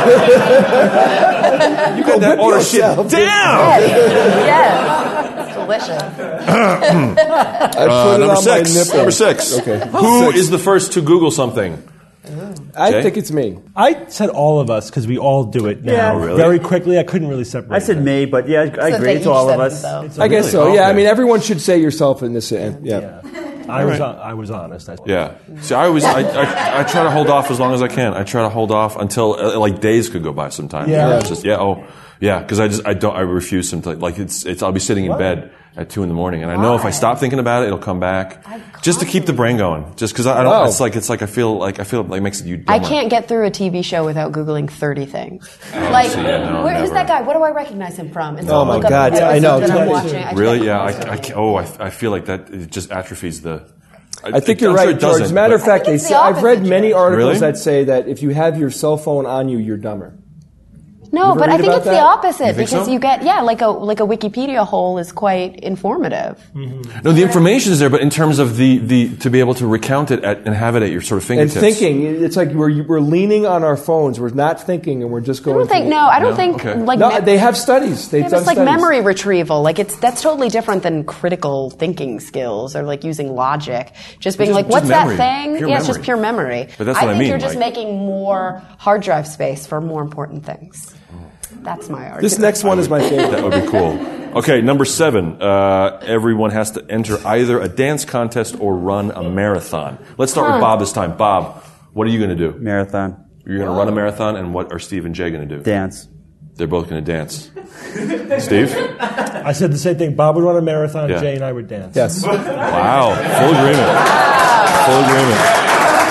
You got that order shit yourself. down. Yes, yes. It's delicious. I Uh, put it number on six. my nipple. Number six. Okay. Who Six. is the first to Google something? I Jay? think it's me. I said all of us because we all do it now. Yeah. Really? Very quickly. I couldn't really separate. I said them. me, but yeah, I So agree. they It's each all said of us. themselves. I guess so. Really? Yeah, I Okay. mean, everyone should say yourself in this. Uh, yeah. I was. I was honest. I, Yeah. See, I always, I, I, I try to hold off as long as I can. I try to hold off until uh, like days could go by sometimes. Yeah. Where it's just yeah, oh, yeah, because I just, I don't, I refuse sometimes. Like it's, it's. I'll be sitting in bed at two in the morning, and I know if I stop thinking about it, it'll come back. Just to keep the brain going. Just because I don't. Oh. It's like it's like I feel like I feel like it makes you. I dumber. can't get through a T V show without Googling thirty things. like, see, yeah, no, where, who's never. that guy? What do I recognize him from? And so Oh I'll my look up God, the yeah, I know, episode that I'm totally. watching. I Really? can't Yeah. I, focus. I can't, oh, I, I feel like that it just atrophies the. I think it- you're I'm right, sure it George. As doesn't, a matter of but- fact, I they think it's say, the I've read opposite, many George. articles Really? that say that if you have your cell phone on you, you're dumber. No, ever but I read think about it's that? the opposite You think because so? you get yeah, like a like a Wikipedia hole is quite informative. No, the information is there, but in terms of the, the to be able to recount it at, and have it at your sort of And fingertips. thinking, it's like we're, we're leaning on our phones. We're not thinking, and we're just I going. don't think through- no, I don't No? think Okay. like No, me- they have studies. They've yeah, but done it's like studies. memory retrieval. Like it's that's totally different than critical thinking skills or like using logic. Just being Just- like, just what's memory. that thing? Pure yeah, it's just memory. pure memory. But that's I what I think mean, you're just like- making more hard drive space for more important things. That's my argument. This next one is my favorite. That would be cool. Okay, number seven. Uh, everyone has to enter either a dance contest or run a marathon. Let's start with Bob this time. Bob, what are you going to do? Marathon. You're going to run a marathon, and what are Steve and Jay going to do? Dance. They're both going to dance. Steve? I said the same thing. Bob would run a marathon. Yeah. Jay and I would dance. Yes. Wow. Full agreement. Full agreement.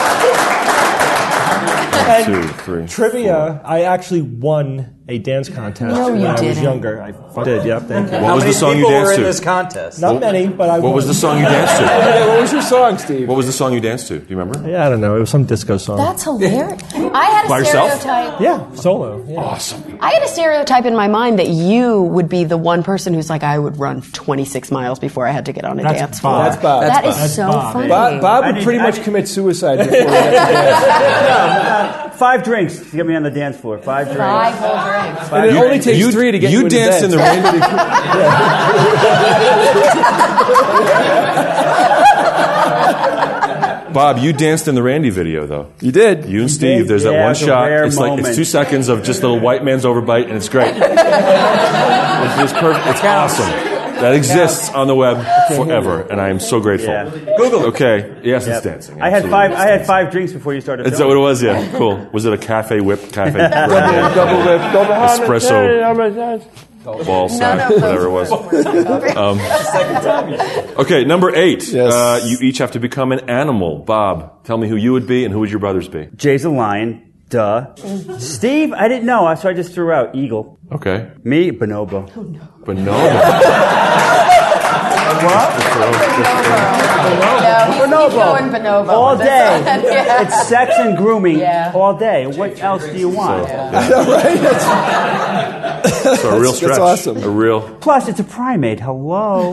And Two, three. Trivia. I actually won a dance contest No, when you I was didn't. younger. I did. Yep. Thank you. What was the song you people danced were in to? this contest? Not many, but I. What won. was the song you danced to? Hey, what was your song, Steve? What was the song you danced to? Do you remember? Yeah, I don't know. It was some disco song. That's hilarious. I had a By yourself? stereotype. yeah, solo. Yeah. Awesome. I had a stereotype in my mind that you would be the one person who's like, I would run twenty-six miles before I had to get on a That's dance Bob. floor. That's Bob. That That's is That's so Bob. funny. Bob, Bob would I need- pretty I much need- commit suicide before he had to dance. Five drinks to get me on the dance floor. Five drinks. Five whole drinks. And it only takes you, three to get you you into danced in bed. the rain. Bob, Bob, you danced in the Randy video, though. You did. You and Steve. There's that Yeah, one it's a shot. rare It's like it's moment. two seconds of just a little white man's overbite, and it's great. It's just perfect. It's awesome. That exists on the web forever, and I am so grateful. Yeah. Google it. Okay. Yes, Yep. it's dancing. I had Absolutely. five. It's I had dancing. five drinks before you started. Is that what it was? Yeah. Cool. Was it a cafe whip? Cafe Double whip, double espresso ball sack, whatever it was. Um, okay, number eight. Yes. Uh, you each have to become an animal. Bob, tell me who you would be and who would your brothers be. Jay's a lion. Duh. Steve, I didn't know, so I just threw out eagle. Okay. Me, bonobo. Bonobo. No, he's going bonobo. All day. Yeah. It's sex and grooming Yeah. all day. What else do you want? So a real That's- stretch. that's awesome. A real. Plus, it's a primate. Hello.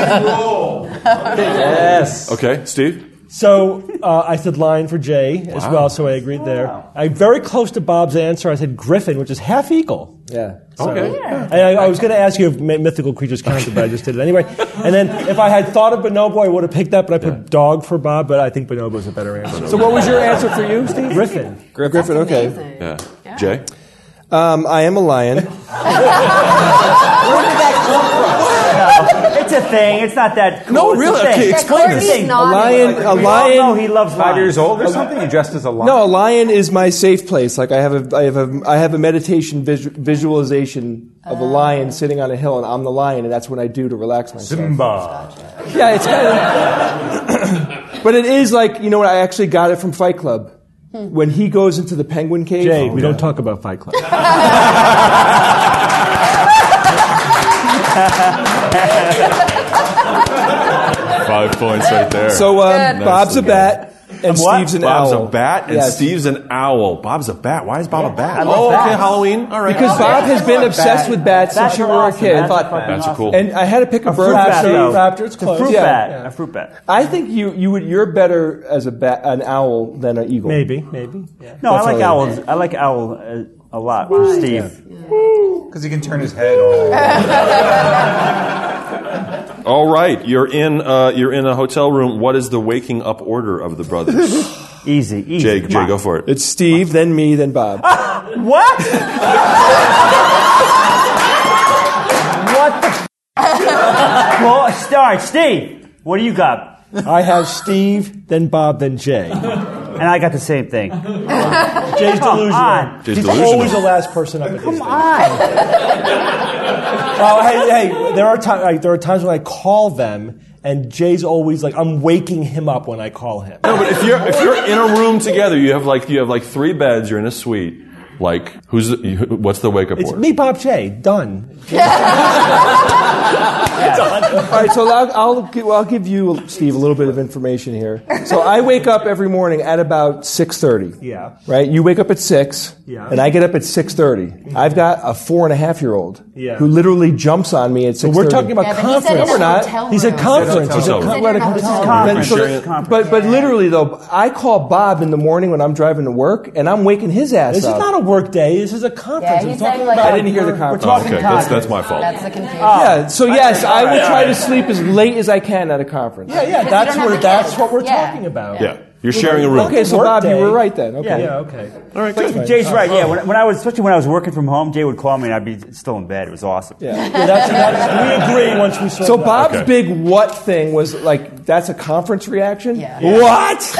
Yes. Okay, Steve. So uh, I said lion for Jay as well, so I agreed there. I'm very close to Bob's answer. I said griffin, which is half eagle. Yeah. So, Okay. And I, I was going to ask you if my- mythical creatures counted, but I just did it anyway. And then if I had thought of bonobo, I would have picked that, but I put dog for Bob, but I think bonobo is a better answer. So what was your answer for you, Steve? Griffin. Griffin, okay. Yeah. Jay. Um, I am a lion. It's a thing. It's not that cool. No, It's a really? thing. Okay, explain It's this. a thing. A lion, a We all know he lion. loves Five years lions. old or something? You dressed as a lion? No, a lion is my safe place. Like I have a, I have a, I have a meditation visu- visualization of a lion sitting on a hill, and I'm the lion, and that's what I do to relax myself. Simba. Yeah, it's kind of. But it is like, you know what? I actually got it from Fight Club. When he goes into the penguin cave. Jay, we don't talk about Fight Club. Five points right there. So um, Good. Bob's a bat, and What? Steve's an Bob's owl. a bat and Yes. Steve's an owl. Bob's a bat. Why is Bob a bat? I love Oh, okay, bats. Halloween. All right. Because Bob has been obsessed with bats Bats since you are were a awesome. kid. Bats are fucking Bats are cool. And I had to pick a, A bird. fruit bat, Raptor, though. raptor, it's It's a close. fruit Yeah. bat. Yeah. A fruit bat. I think you you would you're better as a bat, an owl than an eagle. Maybe, maybe. Yeah. No, I like Definitely. owls. I like owl uh, a lot for Steve. Because he can turn his head all All right, you're in. Uh, you're in a hotel room. What is the waking up order of the brothers? Easy, easy. Jay, Come Jay, on. go for it. It's Steve, then me, then Bob. What? What the? F- well, start, Steve. What do you got? I have Steve, then Bob, then Jay. And I got the same thing. Jay's Come delusional. on. Jay's He's delusional. always the last person up at Come these things. on. Oh, hey, hey, there are times like, there are times when I call them, and Jay's always like, I'm waking him up when I call him. No, but if you're if you're in a room together, you have like you have like three beds. You're in a suite. Like, who's the, you, what's the wake up It's order? me, Bob, Jay. Done. All right, so I'll, I'll, give, well, I'll give you, Steve, a little bit of information here. So I wake up every morning at about six thirty. Yeah. Right? You wake up at six, Yeah. and I get up at six thirty. I've got a four and a half year old Yeah. who literally jumps on me at six thirty. We're talking about Yeah, but he said conference. in a we're not. hotel He said room. conference. He said Hotel room. con- we're at a He said hotel in a room. Then- so Conference. that- but but literally though, I call Bob in the morning when I'm driving to work, and I'm waking his ass This is up. not a work day. This is a conference. Yeah, I'm he's talking saying, like, about I didn't hear the conference. Oh, okay, that's that's my fault. That's the confusion. Yeah, so yes, I would try to sleep as late as I can at a conference. Yeah, yeah. Because That's you don't what have the that's kids. what we're Yeah. talking about. Yeah, you're sharing a room. Okay, so Work Bob, you day. were right then. Okay. Yeah. Okay. All right, good. Jay's right. Yeah, when, when I was, especially when I was working from home, Jay would call me and I'd be still in bed. It was awesome. Yeah. Yeah, that's, that's, we agree once we sort So that out. Bob's Okay. big what thing was like that's a conference reaction? Yeah. What?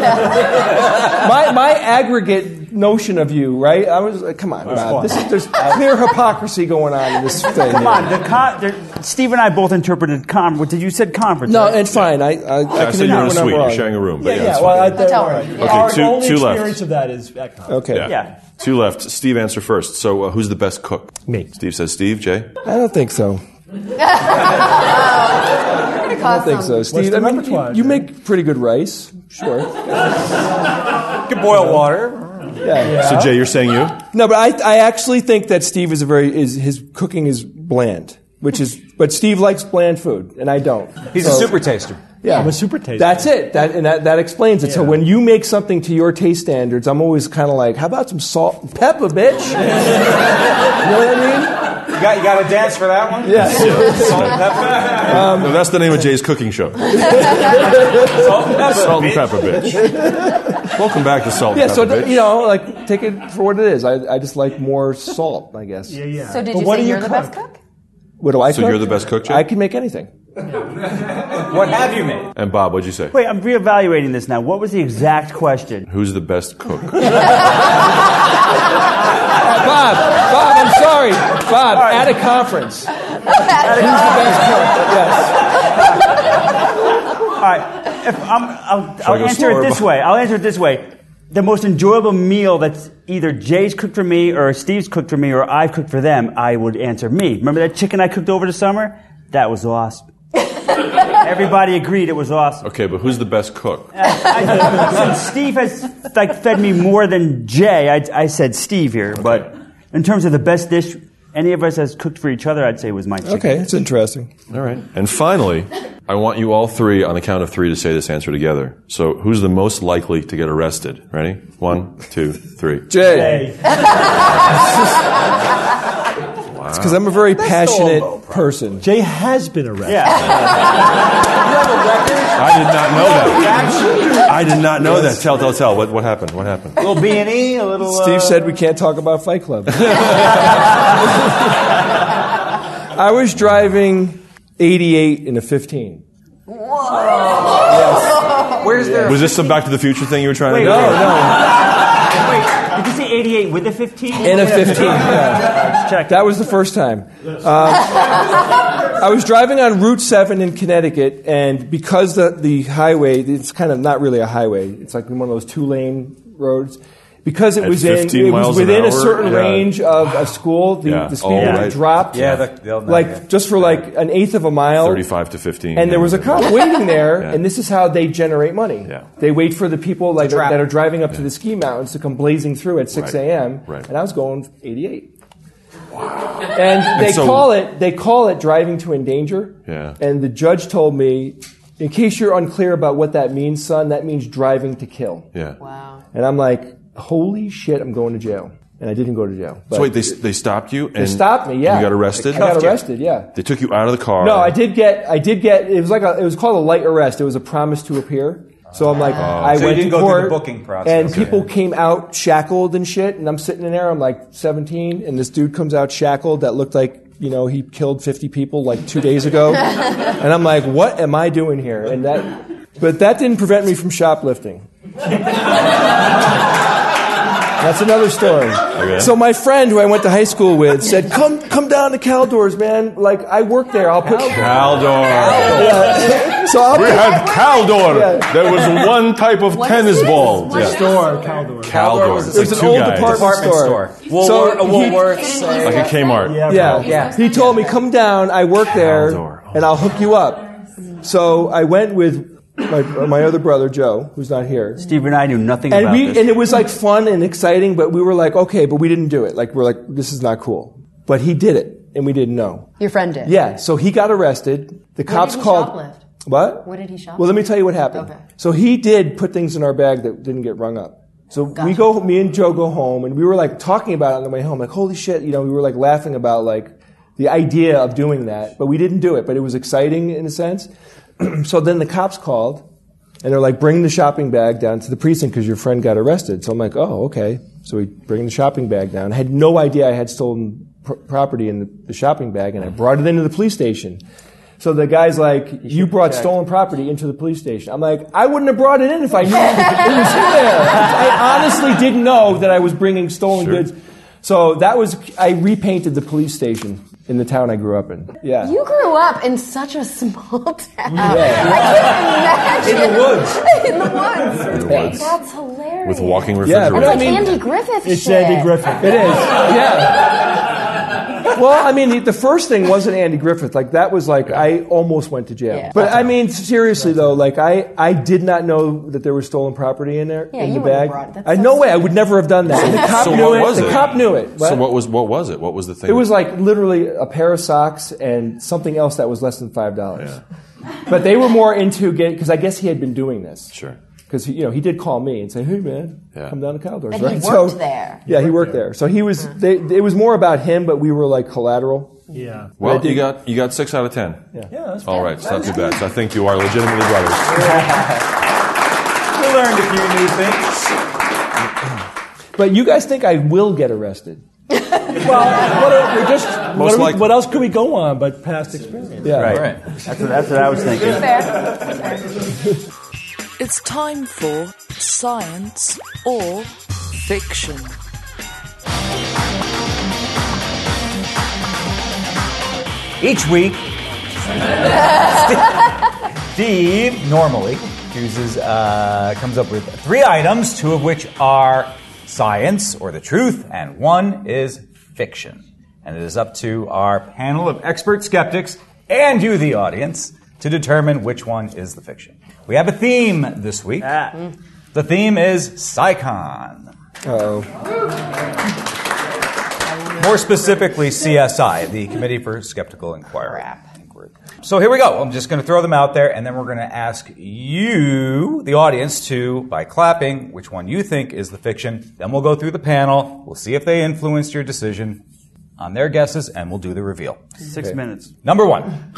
my my aggregate notion of you, right? I was like, come on, Bob. This is, there's clear hypocrisy going on in this thing. Come on, the con- the, Steve and I both interpreted con. What did you said conference? No, right? it's fine. I I, I I can said you're in admit a when I'm suite. You're wrong. sharing a room. Yeah, but yeah. that's Well, I, fine. don't Hotel worry. room. Okay, Our two- only two left. experience of that is at conference. Okay. Yeah. Yeah. Two left. Steve, answer first. So, uh, who's the best cook? Me. Steve says Steve. Jay. I don't think so. I I don't think so, Steve. the I mean, repertoire, you, you Jay? make pretty good rice. Sure. You can boil water. Yeah. So, Jay, you're saying you? No, but I I actually think that Steve is a very is his cooking is bland, which is but Steve likes bland food and I don't. He's So- a super taster. Yeah, I'm a super taster. That's it. That and that, that explains it. So Yeah. when you make something to your taste standards, I'm always kind of like, how about some salt and pepper, bitch? You know what I mean? got, you got to dance for that one? Yes. Salt and pepper? Um, no, that's the name of Jay's cooking show. Salt and pepper, Salt and bitch. pepper, bitch. Welcome back to Salt Yeah, and so, Pepper, bitch. you know, like, take it for what it is. I, I just like more salt, I guess. Yeah, yeah. So did But you what say do you're you the cook? best cook? What do I So cook? you're the best cook, Jay? I can make anything. What have you made? And Bob, what'd you say? Wait, I'm reevaluating this now. What was the exact question? Who's the best cook? Bob, Bob, I'm sorry. Bob, at a conference. Who's the best cook? Yes. All right, if I'm, I'll, I I'll go answer slower, it this Bob? way. I'll answer it this way. The most enjoyable meal that's either Jay's cooked for me or Steve's cooked for me or I've cooked for them, I would answer me. Remember that chicken I cooked over the summer? That was awesome. Everybody agreed it was awesome. Okay, but who's the best cook? I, since Steve has like fed me more than Jay, I, I said Steve here. But in terms of the best dish any of us has cooked for each other, I'd say was my chicken. Okay, it's interesting. All right. And finally, I want you all three on the count of three to say this answer together. So who's the most likely to get arrested? Ready? One, two, three. Jay. It's because I'm a very passionate person. Jay has been arrested. Yeah. I did not know that. I did not know that. Tell, tell, tell. What, what happened? What happened? A little B and E, a little... Steve uh, said we can't talk about Fight Club. I was driving eighty-eight in a fifteen. Where's their... Was this some Back to the Future thing you were trying Wait, to do? No, no. Wait, did you say eighty-eight with a fifteen? In a fifteen, yeah. Check. That was the first time. Uh, I was driving on Route seven in Connecticut, and because the, the highway, it's kind of not really a highway, it's like one of those two-lane roads. Because it At was in, fifteen it miles was an within a hour? certain Yeah. range of a school, the, Yeah. the speed Oh, limit right. dropped, Yeah, the, they'll know, like yeah. just for like an eighth of a mile. thirty-five to fifteen. And there yeah. was a cop waiting there, Yeah. and this is how they generate money. Yeah. They wait for the people like trap. that are driving up to the ski mountains to come blazing through at six a.m. Right. And I was going eighty-eight. And they And so- call it they call it driving to endanger. Yeah. And the judge told me, in case you're unclear about what that means, son, that means driving to kill. Yeah. Wow. And I'm like, holy shit, I'm going to jail. And I didn't go to jail. But So wait, they, they stopped you? And they stopped me, yeah. You got arrested? I got arrested, yeah. They took you out of the car. No, I did get, I did get, it was like a, it was called a light arrest. It was a promise to appear. So I'm like, I So you went didn't to go through court, the booking process. and Okay. people came out shackled and shit, and I'm sitting in there, I'm like seventeen, and this dude comes out shackled that looked like, you know, he killed fifty people like two days ago. And I'm like, what am I doing here? And that, but that didn't prevent me from shoplifting. That's another story. Okay. So my friend who I went to high school with said, "Come, come down to Caldors, man. Like I work there. I'll put." Caldor. Yeah. So I'll We put, had Caldor. Yeah. There was one type of What tennis is this? ball. What Yeah. is Store, Caldor. Caldor. was- It's There's like an two old guys. department, Department store. Woolworth, So he- Woolworths. uh, Like a Kmart. Yeah, Yeah. probably. Yeah. He told me, come down, I work there, Caldor. Oh. and I'll hook you up. So I went with my, my other brother, Joe, who's not here. Steve and I knew nothing And about we this. and it was like fun and exciting, but we were like, okay, but we didn't do it. Like we're like, this is not cool. But he did it, and we didn't know. Your friend did? Yeah, so he got arrested. The cops did he called. shoplift? What? What did he shoplift? Well, let me tell you what happened. Okay. So he did put things in our bag that didn't get rung up. So we Gotcha. go, me and Joe go home, and we were like talking about it on the way home. Like, holy shit, you know, we were like laughing about like the idea of doing that, but we didn't do it. But it was exciting in a sense. So then the cops called, and they're like, bring the shopping bag down to the precinct because your friend got arrested. So I'm like, oh, okay. So we bring the shopping bag down. I had no idea I had stolen pr- property in the, the shopping bag, and I brought it into the police station. So the guy's like, you brought stolen property into the police station. I'm like, I wouldn't have brought it in if I knew it was in there. I honestly didn't know that I was bringing stolen Sure. goods. So that was, I repainted the police station in the town I grew up in. Yeah. You grew up in such a small town. Yeah. I can't imagine. In the woods. In the woods. In the woods. That's hilarious. With walking Yeah, refrigerators. but It's I like mean- Andy Griffith It's shit. Andy Griffith. It is. Yeah. Well, I mean, the, the first thing wasn't Andy Griffith. Like, that was like, I almost went to jail. Yeah. But I mean, seriously though, like, I, I did not know that there was stolen property in there, Yeah, in you the wouldn't have bag. brought it. That's I, so no way, I would never have done that. And the cop So knew what it. was the it? cop knew it. So what was what was it? What was the thing? It was like literally a pair of socks and something else that was less than five dollars. Yeah. But they were more into getting, because I guess he had been doing this. Sure. because you know he did call me and say, "Hey man, Yeah. come down to Caldors." And right? he So- worked there. Yeah, he worked there. So he was. They, it was more about him, but we were like collateral. Yeah. Well, I did- you got you got six out of ten. Yeah. Yeah, that's All right, it's not too bad. So I think you are legitimately brothers. We learned a few new things. But you guys think I will get arrested? Well, what, are, we're just, what, Most are we, likely. what else could we go on but past experience? Yeah. Right. That's what, that's what I was thinking. It's time for Science or Fiction. Each week, Steve normally chooses, uh, comes up with three items, two of which are science or the truth, and one is fiction. And it is up to our panel of expert skeptics and you, the audience, to determine which one is the fiction. We have a theme this week. Ah. The theme is PsyCon. Oh. More specifically, C S I, the Committee for Skeptical Inquiry. Inquiry. So here we go. I'm just going to throw them out there, and then we're going to ask you, the audience, to, by clapping, which one you think is the fiction. Then we'll go through the panel. We'll see if they influenced your decision on their guesses, and we'll do the reveal. Six Okay. minutes. Number one.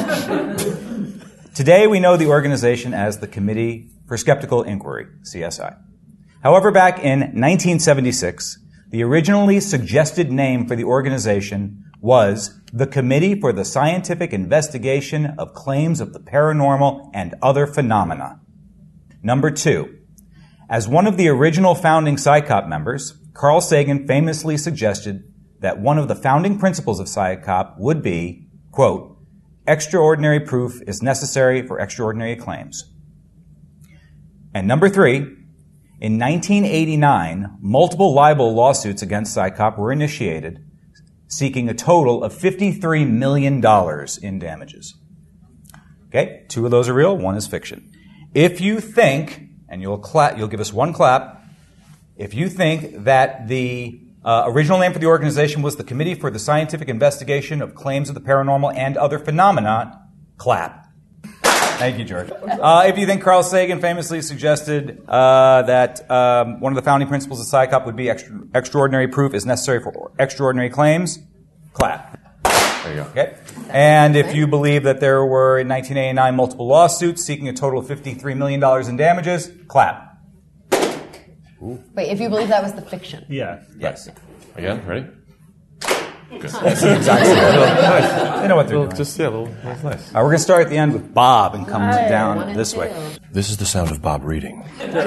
Today we know the organization as the Committee for Skeptical Inquiry, C S I. However, back in nineteen seventy-six, the originally suggested name for the organization was the Committee for the Scientific Investigation of Claims of the Paranormal and Other Phenomena. Number two. As one of the original founding PsyCop members, Carl Sagan famously suggested that one of the founding principles of PsyCop would be, quote, extraordinary proof is necessary for extraordinary claims. And number three, in nineteen eighty-nine, multiple libel lawsuits against PsyCop were initiated, seeking a total of fifty-three million dollars in damages. Okay, two of those are real, one is fiction. If you think, and you'll clap, you'll give us one clap, if you think that the uh, original name for the organization was the Committee for the Scientific Investigation of Claims of the Paranormal and Other Phenomena, clap. Thank you, George. Uh, if you think Carl Sagan famously suggested uh, that um, one of the founding principles of PsyCop would be extra- extraordinary proof is necessary for extraordinary claims, clap. There you go. Okay. And if you believe that there were in nineteen eighty-nine multiple lawsuits seeking a total of fifty-three million dollars in damages, clap. Wait, if you believe that was the fiction. Yeah. Yes. Again, ready? Exactly. They know what they're doing. Just, yeah, a little, that's nice. Uh, we're going to start at the end with Bob and come One down and this two. way. This is the sound of Bob reading.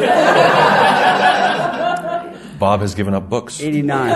Bob has given up books. eighty-nine.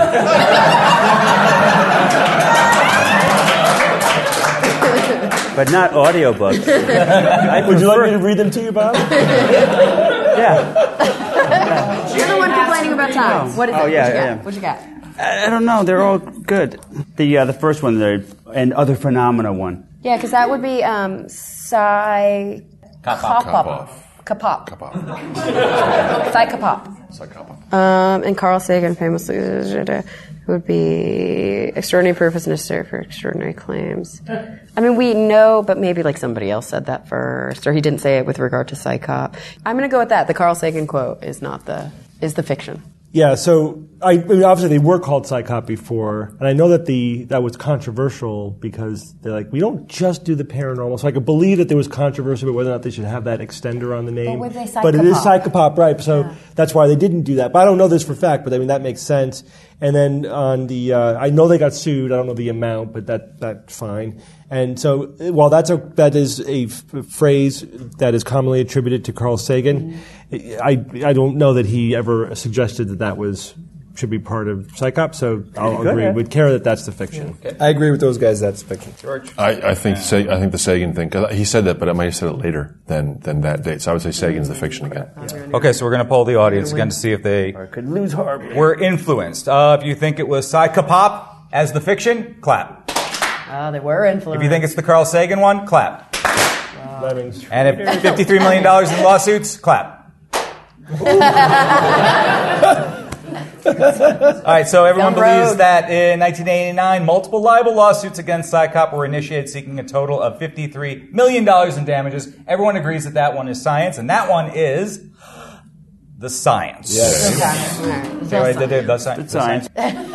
But not audiobooks. I Would you like prefer- me to read them to you, Bob? Yeah. You're the one complaining about time. What is Oh, it? yeah, What you yeah. got? What you got? I I don't know. They're all good. The uh, the first one, the and other phenomena one. Yeah, because that would be um, Psy... Kapop. Kapop. Kapop. Psychopop. Psychopop. Um, and Carl Sagan famously would be extraordinary proof is necessary for extraordinary claims. I mean, we know, but maybe like somebody else said that first, or he didn't say it with regard to PsyCop. I'm going to go with that. The Carl Sagan quote is not the is the fiction. Yeah, so I, I mean, obviously they were called PsyCop before, and I know that the that was controversial because they're like, we don't just do the paranormal. So I could believe that there was controversy about whether or not they should have that extender on the name. But were they But it is Psychopop? Psychopop, right? So Yeah. that's why they didn't do that. But I don't know this for a fact, but I mean that makes sense. And then on the, uh, I know they got sued. I don't know the amount, but that that's fine. And so, while that's a that is a f- phrase that is commonly attributed to Carl Sagan, I I don't know that he ever suggested that that was should be part of PsyCop. So I'll Good. agree with Kara that that's the fiction. I agree with those guys. That's fiction. George. I, I think Sa- I think the Sagan thing, 'cause he said that, but I might have said it later than, than that date. So I would say Sagan's the fiction again. Okay, so we're going to poll the audience again to see if they Could lose Harvey. were influenced. Uh, if you think it was Psychopop as the fiction, clap. Oh, they were influenced. If you think it's the Carl Sagan one, clap. That means And if fifty-three million dollars in lawsuits, clap. All right, so everyone Dumb believes road. that in nineteen eighty-nine, multiple libel lawsuits against PsyCop were initiated seeking a total of fifty-three million dollars in damages. Everyone agrees that that one is science, and that one is the science. Yes. Okay, right, the, the, the science. It's science.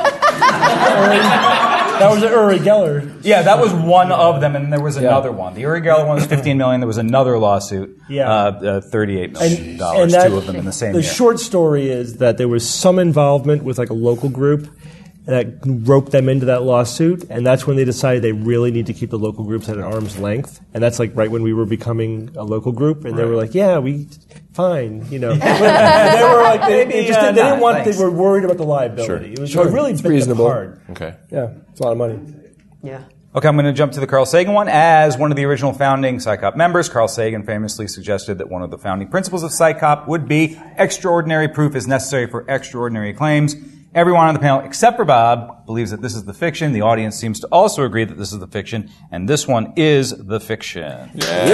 That was an Uri Geller. Yeah, that was one of them, and there was another one. The Uri Geller one was fifteen million dollars. There was another lawsuit, Yeah. uh, uh, thirty-eight million dollars, And that- two of them in the same The year. short story is that there was some involvement with like a local group that roped them into that lawsuit, and that's when they decided they really need to keep the local groups at an arm's length. And that's like right when we were becoming a local group, and they were like, "Yeah, we fine," you know. they were like, they, they just uh, didn't, they not, didn't want. thanks. They were worried about the liability. Sure. It was Sure. it really It's bit them reasonable. hard. Okay. Yeah, it's a lot of money. Yeah. Okay, I'm going to jump to the Carl Sagan one. As one of the original founding PsyCop members, Carl Sagan famously suggested that one of the founding principles of PsyCop would be extraordinary proof is necessary for extraordinary claims. Everyone on the panel, except for Bob, believes that this is the fiction. The audience seems to also agree that this is the fiction, and this one is the fiction.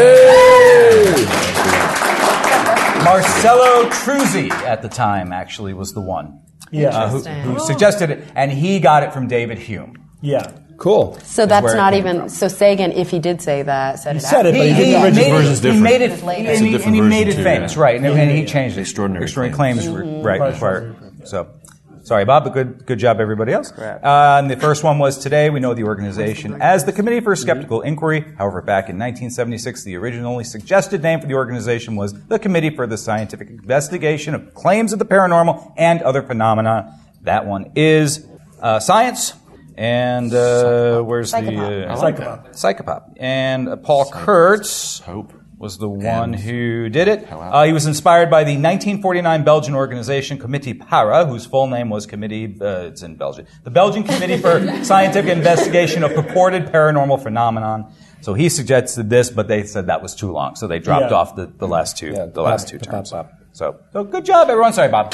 Marcello Truzzi, at the time, actually was the one Yeah, uh, who, who suggested it, and he got it from David Hume. yeah. Cool. So that's where it not came even. So Sagan, if he did say that, said He it. said out. it, but he did the original made version's it, he different. made it, It's later. and he, It's a and he different made it version, too, famous, yeah. right? And, and he yeah. changed it. Extraordinary Extraordinary claims. claims, were right required. So, sorry, Bob, but good, good job, everybody else. Uh, and the first one was today. We know the organization as the Committee for Skeptical Inquiry. However, back in nineteen seventy-six, the originally suggested name for the organization was the Committee for the Scientific Investigation of Claims of the Paranormal and Other Phenomena. That one is uh, science. And uh, where's the uh, Psychopop. Psychopop. And uh, Paul Kurtz Hope. was the one who did it. Uh, he was inspired by the nineteen forty-nine Belgian organization Comité Para, whose full name was Committee, uh, it's in Belgium, the Belgian Committee for Scientific Investigation of Purported Paranormal Phenomenon. So he suggested this, but they said that was too long, so they dropped Yeah. off the, the last two, Yeah, the last pop- two pop- terms. pop. So, so good job, everyone. Sorry, Bob.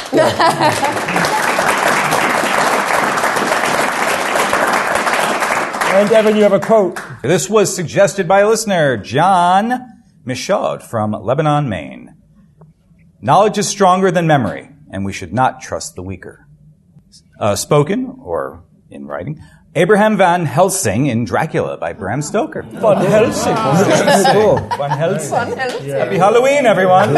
And Evan, you have a quote. This was suggested by a listener, John Michaud from Lebanon, Maine. Knowledge is stronger than memory, and we should not trust the weaker. Uh, spoken, or in writing, Abraham Van Helsing in Dracula by Bram Stoker. Van Helsing. Cool. Van Helsing. Happy Halloween, everyone.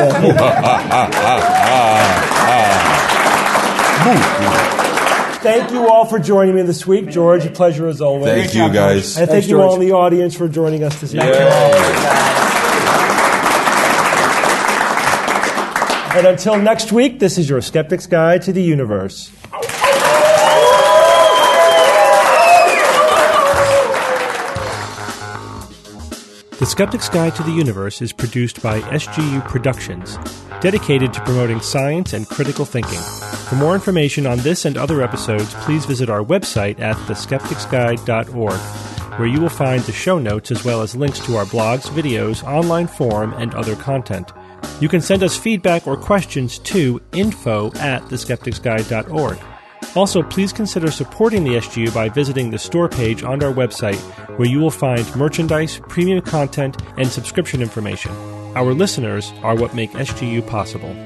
Thank you all for joining me this week. George, a pleasure as always. Thank you, guys. And thank Thanks, you all George. in the audience for joining us this evening. And until next week, this is your Skeptic's Guide to the Universe. The Skeptic's Guide to the Universe is produced by S G U Productions, dedicated to promoting science and critical thinking. For more information on this and other episodes, please visit our website at the skeptics guide dot org, where you will find the show notes as well as links to our blogs, videos, online forum, and other content. You can send us feedback or questions to info at the skeptics guide dot org. Also, please consider supporting the S G U by visiting the store page on our website, where you will find merchandise, premium content, and subscription information. Our listeners are what make S G U possible.